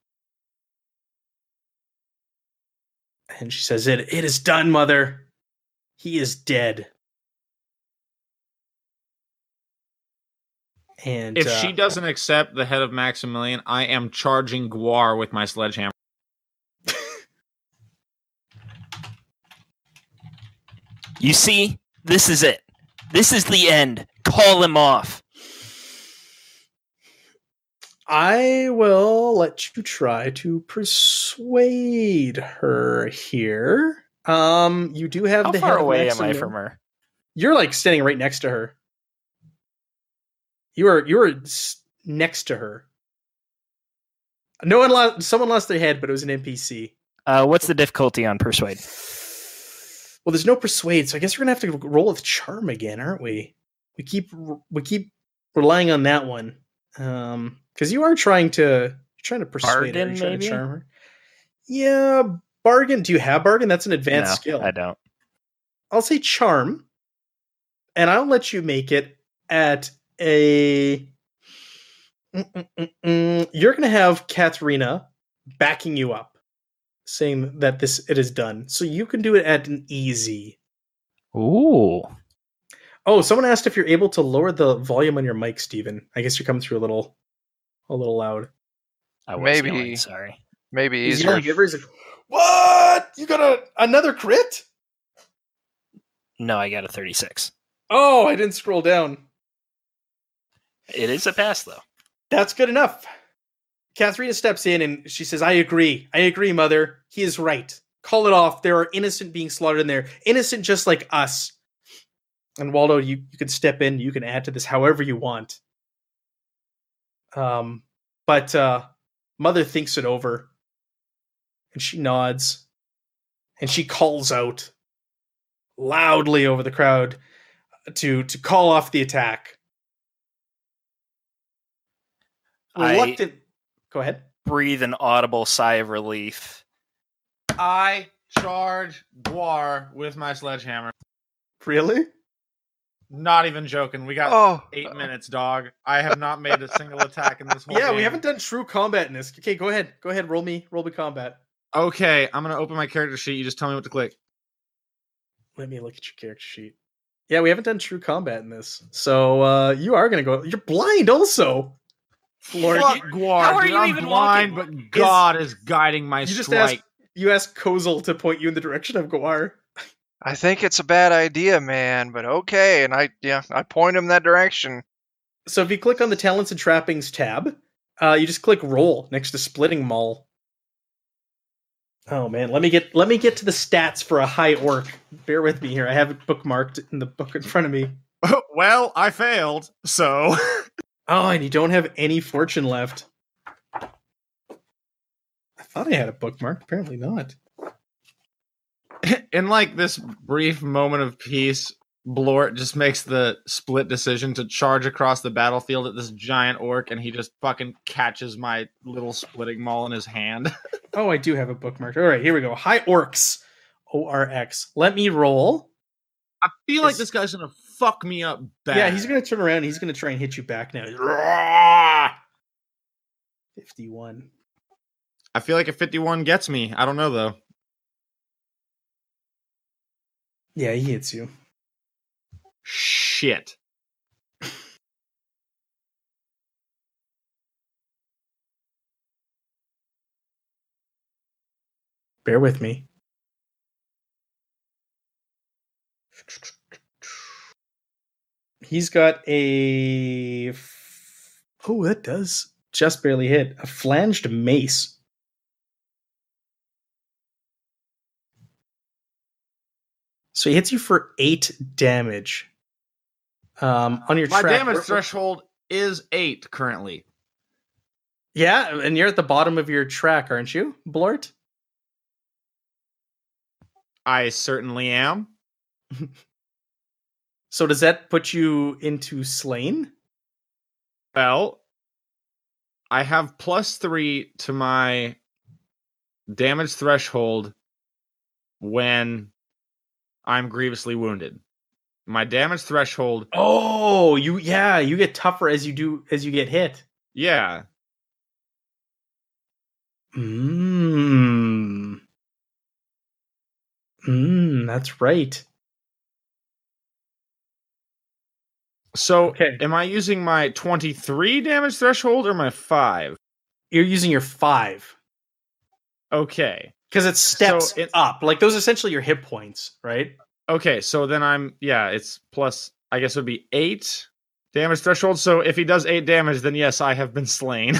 And she says, it, it is done, Mother. He is dead. And If uh, she doesn't accept the head of Maximilian, I am charging Gwar with my sledgehammer. You see? This is it. This is the end. Call him off. I will let you try to persuade her here. Um, you do have How the far head of away am I Maximilian. from her? You're like standing right next to her. You are you are s- next to her. No one lost. Someone lost their head, but it was an N P C. Uh, what's the difficulty on persuade? Well, there's no persuade, so I guess we're gonna have to roll with charm again, aren't we? We keep we keep relying on that one, um, because you are trying to you're trying to persuade her, Bargain, you're trying maybe? to charm her. Yeah, bargain. Do you have bargain? That's an advanced No, skill. I don't. I'll say charm, and I'll let you make it at a. Mm-mm-mm-mm. You're going to have Katharina backing you up, saying that this it is done. So you can do it at an easy. Ooh. Oh, someone asked if you're able to lower the volume on your mic, Steven. I guess you're coming through a little, a little loud. I was Maybe. yelling, sorry. Maybe He's easier. yelling at everybody. He's like, "What? You got a another crit? No, I got a thirty-six. Oh, I didn't scroll down. It is a pass, though. That's good enough. Katharina steps in and she says, I agree. I agree, Mother. He is right. Call it off. There are innocent being slaughtered in there. Innocent just like us. And Waldo, you, you can step in. You can add to this however you want. Um, but uh, Mother thinks it over. And she nods. And she calls out loudly over the crowd to, to call off the attack. Reluctant. I Go ahead. breathe an audible sigh of relief. I charge Guar with my sledgehammer. Really? Not even joking. We got Oh, eight minutes, dog. I have not made a single attack in this whole Yeah, game. we haven't done true combat in this. Okay, go ahead. Go ahead. Roll me. Roll me combat. Okay, I'm going to open my character sheet. You just tell me what to click. Let me look at your character sheet. Yeah, we haven't done true combat in this. So uh, you are going to go. You're blind also. Lord, Fuck you, Guar, how are dude. you I'm even blind, walking? but God is guiding my you just strike. asked. You asked Kozel to point you in the direction of Guar. I think it's a bad idea, man, but okay. And I, yeah, I point him that direction. So if you click on the Talents and Trappings tab, uh, you just click Roll next to Splitting Maul. Oh man, let me get let me get to the stats for a high orc. Bear with me here. I have it bookmarked in the book in front of me. Well, I failed, so... Oh, and you don't have any fortune left. I thought I had a bookmark. Apparently not. In like this brief moment of peace, Blort just makes the split decision to charge across the battlefield at this giant orc, and he just fucking catches my little splitting maul in his hand. Oh, I do have a bookmark. All right, here we go. High orcs. O R X. Let me roll. I feel like Is- this guy's gonna fuck me up bad. Yeah, he's going to turn around. And he's going to try and hit you back now. fifty-one. I feel like a fifty-one gets me. I don't know though. Yeah, he hits you. Shit. Bear with me. He's got a... Oh, that does just barely hit. A flanged mace. So he hits you for eight damage. Um, on your My track. damage threshold is eight currently. Yeah, and you're at the bottom of your track, aren't you, Blort? I certainly am. So does that put you into slain? Well, I have plus three to my damage threshold when I'm grievously wounded. My damage threshold, Oh, you yeah, you get tougher as you do as you get hit. yeah. Mmm. Mmm, that's right. So, Okay. am I using my twenty-three damage threshold or my five? You're using your five. Okay. Because it steps So it- up. Like those are essentially your hit points, right? Okay, so then I'm, yeah, it's plus, I guess it would be eight damage threshold. So if he does eight damage, then yes, I have been slain.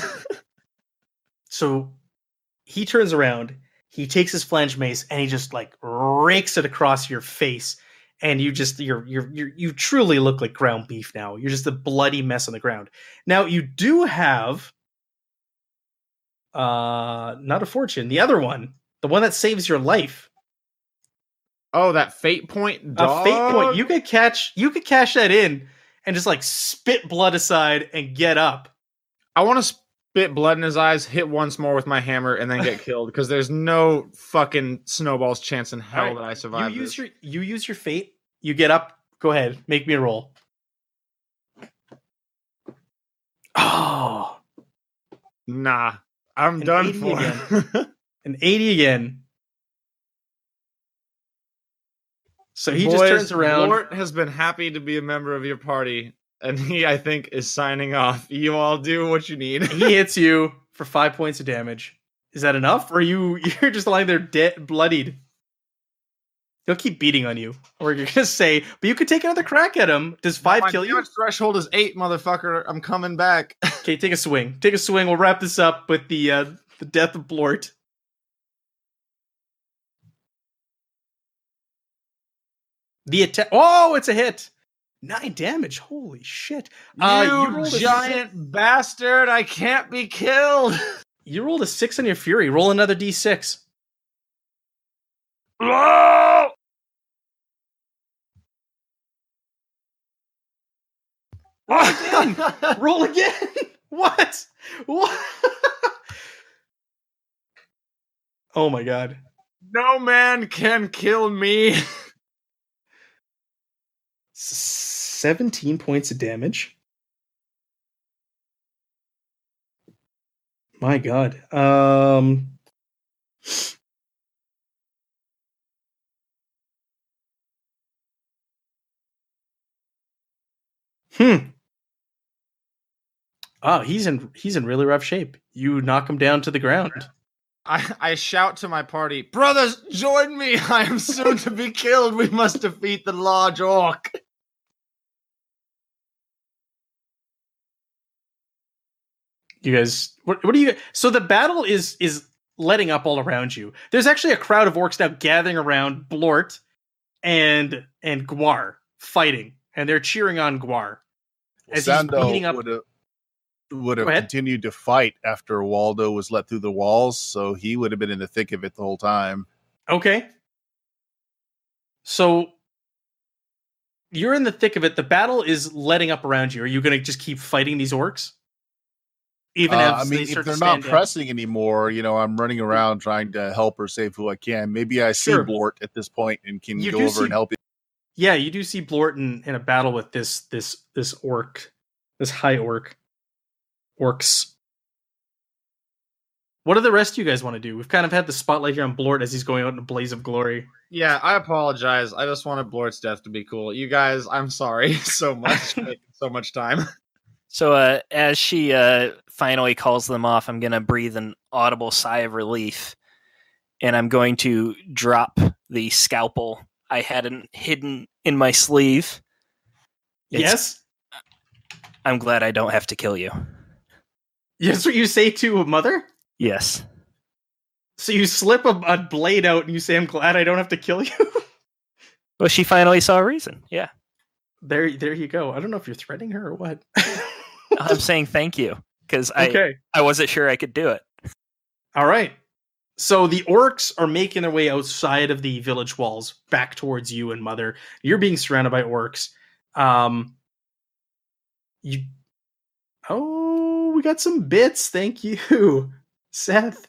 So he turns around, he takes his flange mace, and he just like rakes it across your face. And you just you're you're, you're you truly look like ground beef now. You're just a bloody mess on the ground. Now you do have uh not a fortune, the other one, the one that saves your life. Oh, that fate point dog? A fate point. You could catch you could cash that in and just like spit blood aside and get up. I want to spit blood in his eyes, hit once more with my hammer, and then get killed because there's no fucking snowball's chance in hell All right, that I survive. You use this. your you use your fate. You get up. Go ahead. Make me a roll. Oh, Nah, I'm An done eighty for. an eighty again. So he Boys, just turns around. Lort has been happy to be a member of your party, and he, I think, is signing off. You all do what you need. He hits you for five points of damage. Is that enough? Or are you you're just lying there dead, bloodied? He'll keep beating on you, or you're gonna say, "But you could take another crack at him." Does five My kill you? damage threshold is eight, motherfucker. I'm coming back. Okay, take a swing. Take a swing. We'll wrap this up with the uh, the death of Blort. The attack. Oh, it's a hit. Nine damage. Holy shit! Uh, you rolled a giant six. bastard! I can't be killed. You rolled a six on your fury. Roll another d six. Oh! Roll again. Roll again. What? What? Oh my god. No man can kill me. seventeen points of damage. My god. Um Hmm. Oh, he's in he's in really rough shape. You knock him down to the ground. I, I shout to my party, brothers, join me! I am soon to be killed. We must defeat the large orc. You guys, what, what do you? So the battle is is letting up all around you. There's actually a crowd of orcs now gathering around Blort and and Gwar fighting, and they're cheering on Gwar as he's beating up. would have would have Go ahead. continued to fight after Waldo was let through the walls, so he would have been in the thick of it the whole time. Okay. So you're in the thick of it. The battle is letting up around you. Are you going to just keep fighting these orcs? Even Uh, as I mean, they if start they're to not stand down? pressing anymore, you know, I'm running around trying to help or save who I can. Maybe I see Sure. Blort at this point and can You go do over see- and help him. Yeah, you do see Blort in, in a battle with this this this orc, this high orc, orcs. What do the rest of you guys want to do? We've kind of had the spotlight here on Blort as he's going out in a blaze of glory. Yeah, I apologize. I just wanted Blort's death to be cool. You guys, I'm sorry so much for taking so much time. So uh, as she uh, finally calls them off, I'm going to breathe an audible sigh of relief, and I'm going to drop the scalpel I hadn't hidden in my sleeve. It's- Yes, I'm glad I don't have to kill you. yes. What you say to a mother? Yes. So you slip a, a blade out and you say, "I'm glad I don't have to kill you." Well, she finally saw a reason. Yeah. there, there you go. I don't know if you're threatening her or what. I'm saying thank you because I, Okay. I wasn't sure I could do it. All right. So the orcs are making their way outside of the village walls back towards you and Mother. You're being surrounded by orcs. Um, you. Oh, we got some bits. Thank you, Seth.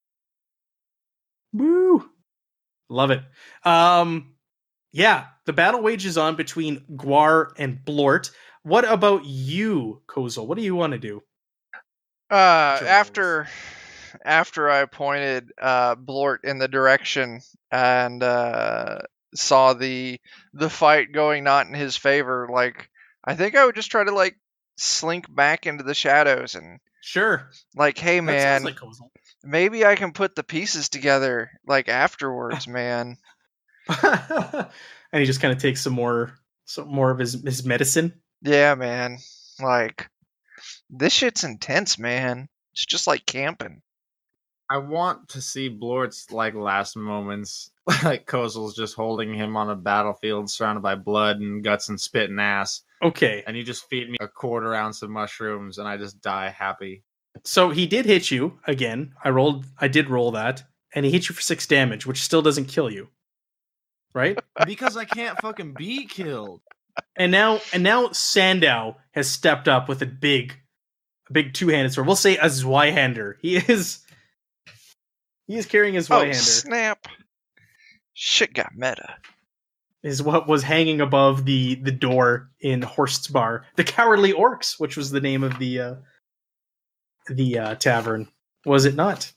Woo. Love it. Um, yeah, the battle wages on between Gwar and Blort. What about you, Kozel? What do you want to do? Uh, Jones. after after I pointed uh, Blort in the direction and uh, saw the the fight going not in his favor, like I think I would just try to like slink back into the shadows and Sure. like, hey That man, sounds like Kozel. maybe I can put the pieces together like afterwards, man. And he just kind of takes some more, some more of his, his medicine. Yeah, man. Like this shit's intense, man. It's just like camping. I want to see Blort's like last moments, like Kozel's just holding him on a battlefield surrounded by blood and guts and spit and ass, Okay, and you just feed me a quarter ounce of mushrooms and I just die happy. so he did hit you again. I rolled, I did roll that, and he hit you for six damage, which still doesn't kill you, right? Because I can't fucking be killed. And now, and now Sandow has stepped up with a big, a big two-handed sword. We'll say a Zweihander. He is, he is carrying his Oh Zweihander. snap! Shit got meta. Is what was hanging above the the door in Horst's bar, the Cowardly Orcs, which was the name of the uh, the uh, tavern, was it not?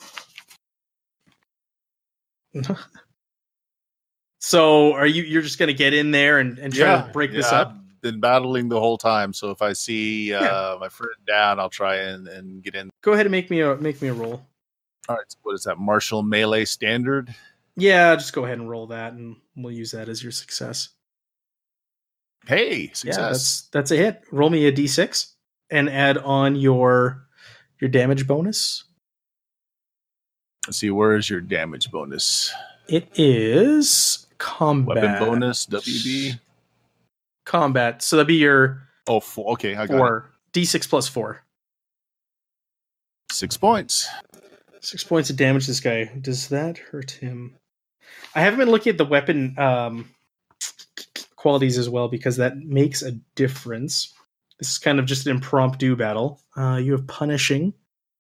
So, are you you're just gonna get in there and, and try to break this yeah, up? I've been battling the whole time, so if I see uh, Yeah. my friend down, I'll try and, and get in. Go ahead and make me a make me a roll. All right, so what is that? Martial melee standard? Yeah, just go ahead and roll that, and we'll use that as your success. Hey, success. Yeah, that's that's a hit. Roll me a d six and add on your your damage bonus. Let's see, where is your damage bonus? It is combat. Weapon bonus, W B. Combat. So that'd be your Oh, four. Okay, I got four. D six plus four. it. Six points. Six points of damage to this guy. Does that hurt him? I haven't been looking at the weapon um, qualities as well because that makes a difference. This is kind of just an impromptu battle. Uh, you have punishing.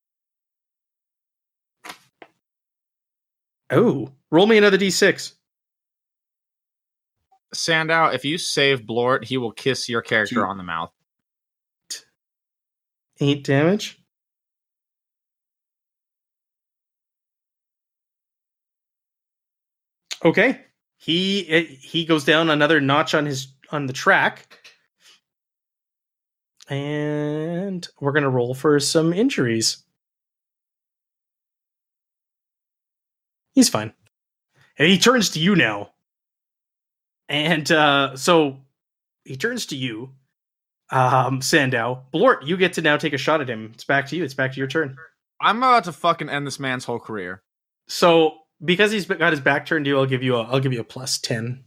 Oh, roll me another D six. Sandow, if you save Blort, he will kiss your character Two. on the mouth. Eight damage. Okay, he he goes down another notch on his on the track, and we're gonna roll for some injuries. He's fine, and he turns to you now, and uh, so he turns to you, um, Sandow. Blort, you get to now take a shot at him. It's back to you. It's back to your turn. I'm about to fucking end this man's whole career. So. Because he's got his back turned to you, I'll give you a I'll give you a plus ten.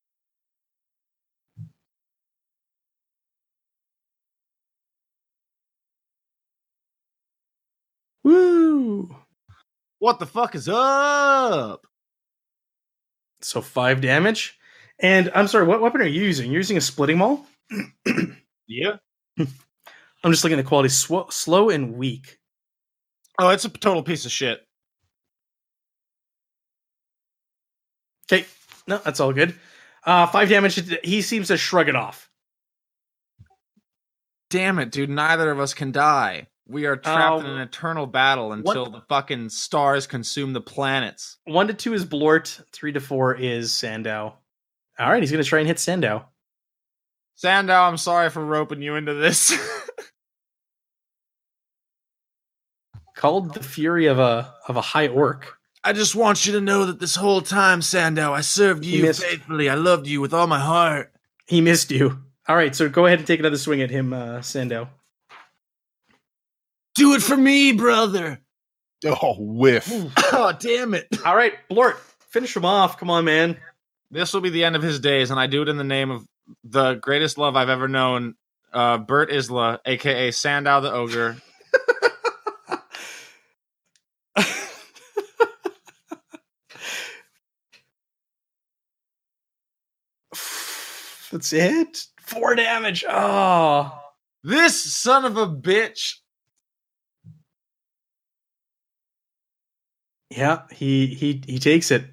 Woo! What the fuck is up? So five damage. And I'm sorry, what weapon are you using? You're using a splitting maul? Yeah. I'm just looking at the quality. Sw- slow and weak. Oh, it's a total piece of shit. Okay, no, that's all good. Uh, five damage. He seems to shrug it off. Damn it, dude. Neither of us can die. We are trapped Uh, in an eternal battle until what- the fucking stars consume the planets. One to two is Blort. Three to four is Sandow. All right, he's going to try and hit Sandow. Sandow, I'm sorry for roping you into this. Called the fury of a of a high orc. I just want you to know that this whole time, Sandow, I served He you missed. faithfully. I loved you with all my heart. He missed you. All right, so go ahead and take another swing at him, uh, Sandow. Do it for me, brother. Oh, whiff. Oh, damn it. All right, Blort, finish him off. Come on, man. This will be the end of his days, and I do it in the name of the greatest love I've ever known, uh, Bert Isla, a k a. Sandow the Ogre. That's it. Four damage. Oh. This son of a bitch. Yeah, he he he takes it.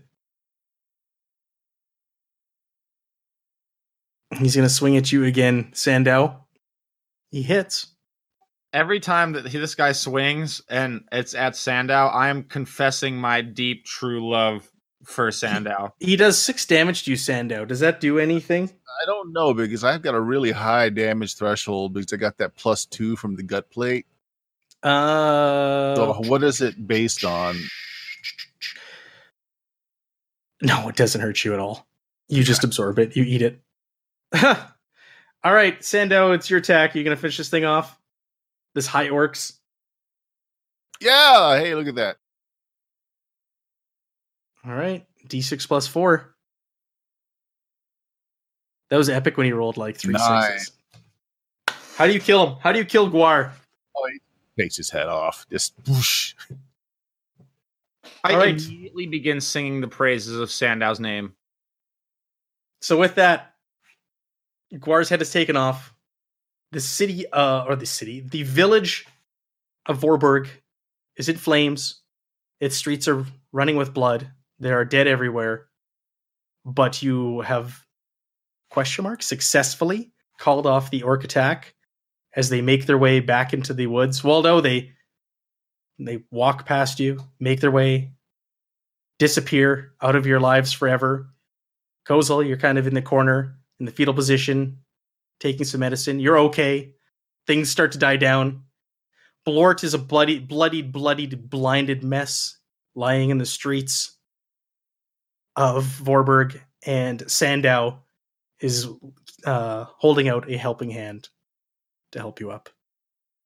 He's gonna swing at you again, Sandow. He hits. Every time that he, this guy swings and it's at Sandow, I am confessing my deep, true love for Sandow. He does six damage to you, Sandow. Does that do anything? I don't know because I've got a really high damage threshold because I got that plus two from the gut plate. Uh, So what is it based on? no, it doesn't hurt you at all. You just absorb it. You eat it. All right, Sandow, it's your attack. Are you gonna finish this thing off? This high orcs. Yeah, hey, look at that. All right, D six plus four. That was epic when he rolled like three Nice. sixes. How do you kill him? How do you kill Guar? Takes his head off. Just whoosh. I All right. immediately begin singing the praises of Sandow's name. So with that, Guar's head is taken off. The city, uh, or the city, the village of Vorburg is in flames. Its streets are running with blood. There are dead everywhere. But you have, question mark, successfully called off the orc attack as they make their way back into the woods. Waldo, they they walk past you, make their way, disappear out of your lives forever. Kozel, you're kind of in the corner, in the fetal position, taking some medicine. You're okay. Things start to die down. Blort is a bloody, bloodied, bloodied, blinded mess lying in the streets of Vorburg, and Sandow is uh, holding out a helping hand to help you up.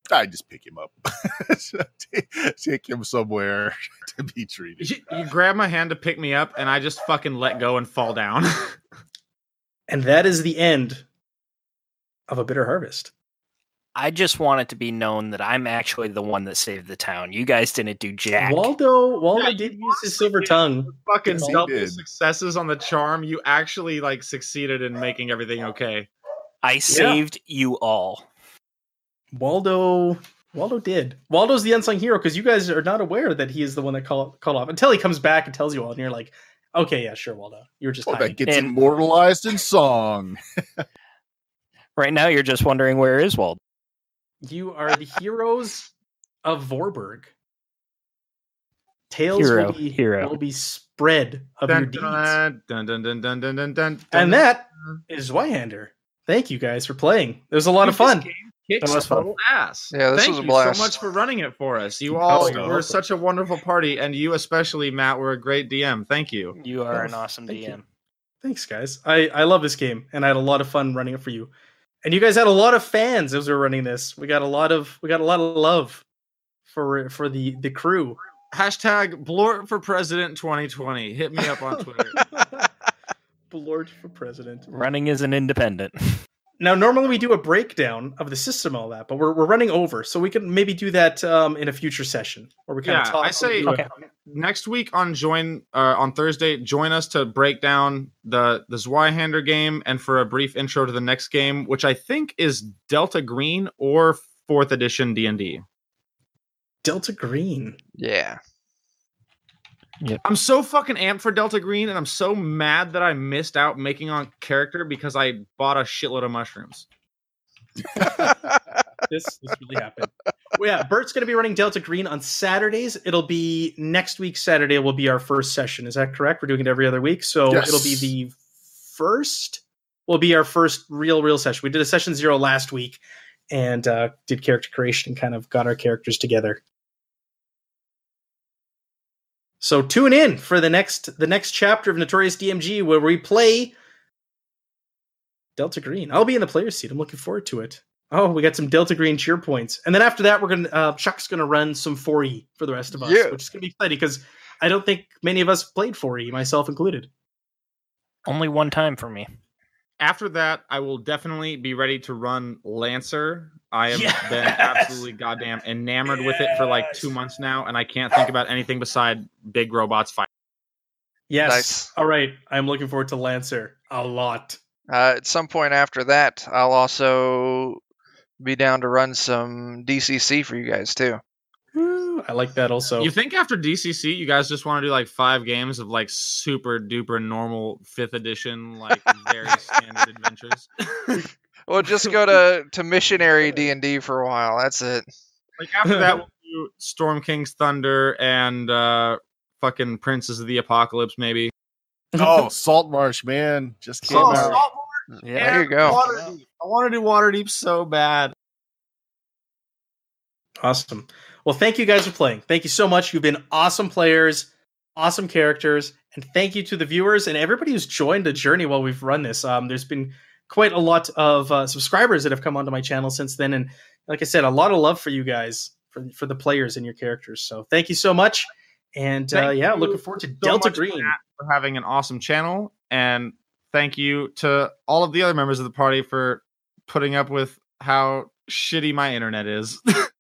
I just pick him up, take him somewhere to be treated. You, you grab my hand to pick me up, and I just fucking let go and fall down. And that is the end of A Bitter Harvest. I just want it to be known that I'm actually the one that saved the town. You guys didn't do jack. Waldo, Waldo Yeah, did use his silver tongue. Fucking Yes, he double did. successes on the charm. You actually like succeeded in making everything okay. I saved you all. Waldo, Waldo did. Waldo's the unsung hero because you guys are not aware that he is the one that called called off until he comes back and tells you all, and you're like, okay, yeah, sure, Waldo. You were just Oh, hiding. that gets And- immortalized in song. Right now, you're just wondering where is Wald. You are the heroes of Vorburg. Tales Hero, will be hero. will be spread of your Dun, deeds, dun, dun, dun, dun, dun, dun, dun, dun, and that is Zweihander. Thank you guys for playing. It was a lot of fun. Kicks That was fun. total ass. Yeah, this Thank was a you blast. so much for running it for us. You Oh, all you're were welcome. such a wonderful party, and you especially, Matt, were a great D M. Thank you. You are Oh, an awesome thank D M. Thanks, guys. I, I love this game, and I had a lot of fun running it for you. And you guys had a lot of fans as we were running this. We got a lot of we got a lot of love for for the the crew. Hashtag Blort for President twenty twenty. Hit me up on Twitter. Lord for president. Running is an independent. Now, normally we do a breakdown of the system, and all that, but we're we're running over, so we can maybe do that um, in a future session where we kind Yeah, of talk. I say- do a- Okay. Next week on join uh, on Thursday, join us to break down the the Zweihander game and for a brief intro to the next game, which I think is Delta Green or fourth edition D and D. Delta Green. Yeah. I'm so fucking amped for Delta Green, and I'm so mad that I missed out making on character because I bought a shitload of mushrooms. This this really happened. Well, yeah, Bert's going to be running Delta Green on Saturdays. It'll be next week. Saturday will be our first session. Is that correct? We're doing it every other week, so Yes. it'll be the first. Will be our first real real session. We did a session zero last week and uh, did character creation and kind of got our characters together. So tune in for the next the next chapter of Notorious D M G where we play Delta Green. I'll be in the player's seat. I'm looking forward to it. Oh, we got some Delta Green cheer points. And then after that, we're gonna uh, Chuck's gonna run some four E for the rest of us, Yeah. which is gonna be exciting because I don't think many of us played four E, myself included. Only one time for me. After that, I will definitely be ready to run Lancer. I have Yes! been absolutely goddamn enamored with it for like two Yes! months now, and I can't think about anything beside big robots fighting. Yes. Nice. All right. I'm looking forward to Lancer a lot. Uh, at some point after that, I'll also be down to run some D C C for you guys too. Woo, I like that also. You think after D C C, you guys just want to do like five games of like super duper normal fifth edition, like very standard adventures? Well, just go to, to missionary D and D for a while. That's it. Like after that, we'll do Storm King's Thunder and uh, fucking Princes of the Apocalypse, maybe. Oh, Saltmarsh, man. Just came Oh, out. Yeah. There you go. Waterdeep. I want to do Waterdeep so bad. Awesome. Well, thank you guys for playing. Thank you so much. You've been awesome players, awesome characters, and thank you to the viewers and everybody who's joined the journey while we've run this. Um, there's been quite a lot of uh, subscribers that have come onto my channel since then, and like I said, a lot of love for you guys, for for the players and your characters. So thank you so much, and uh, Thank yeah, you looking forward to so Delta much, Green. Matt, for having an awesome channel, and thank you to all of the other members of the party for putting up with how shitty my internet is.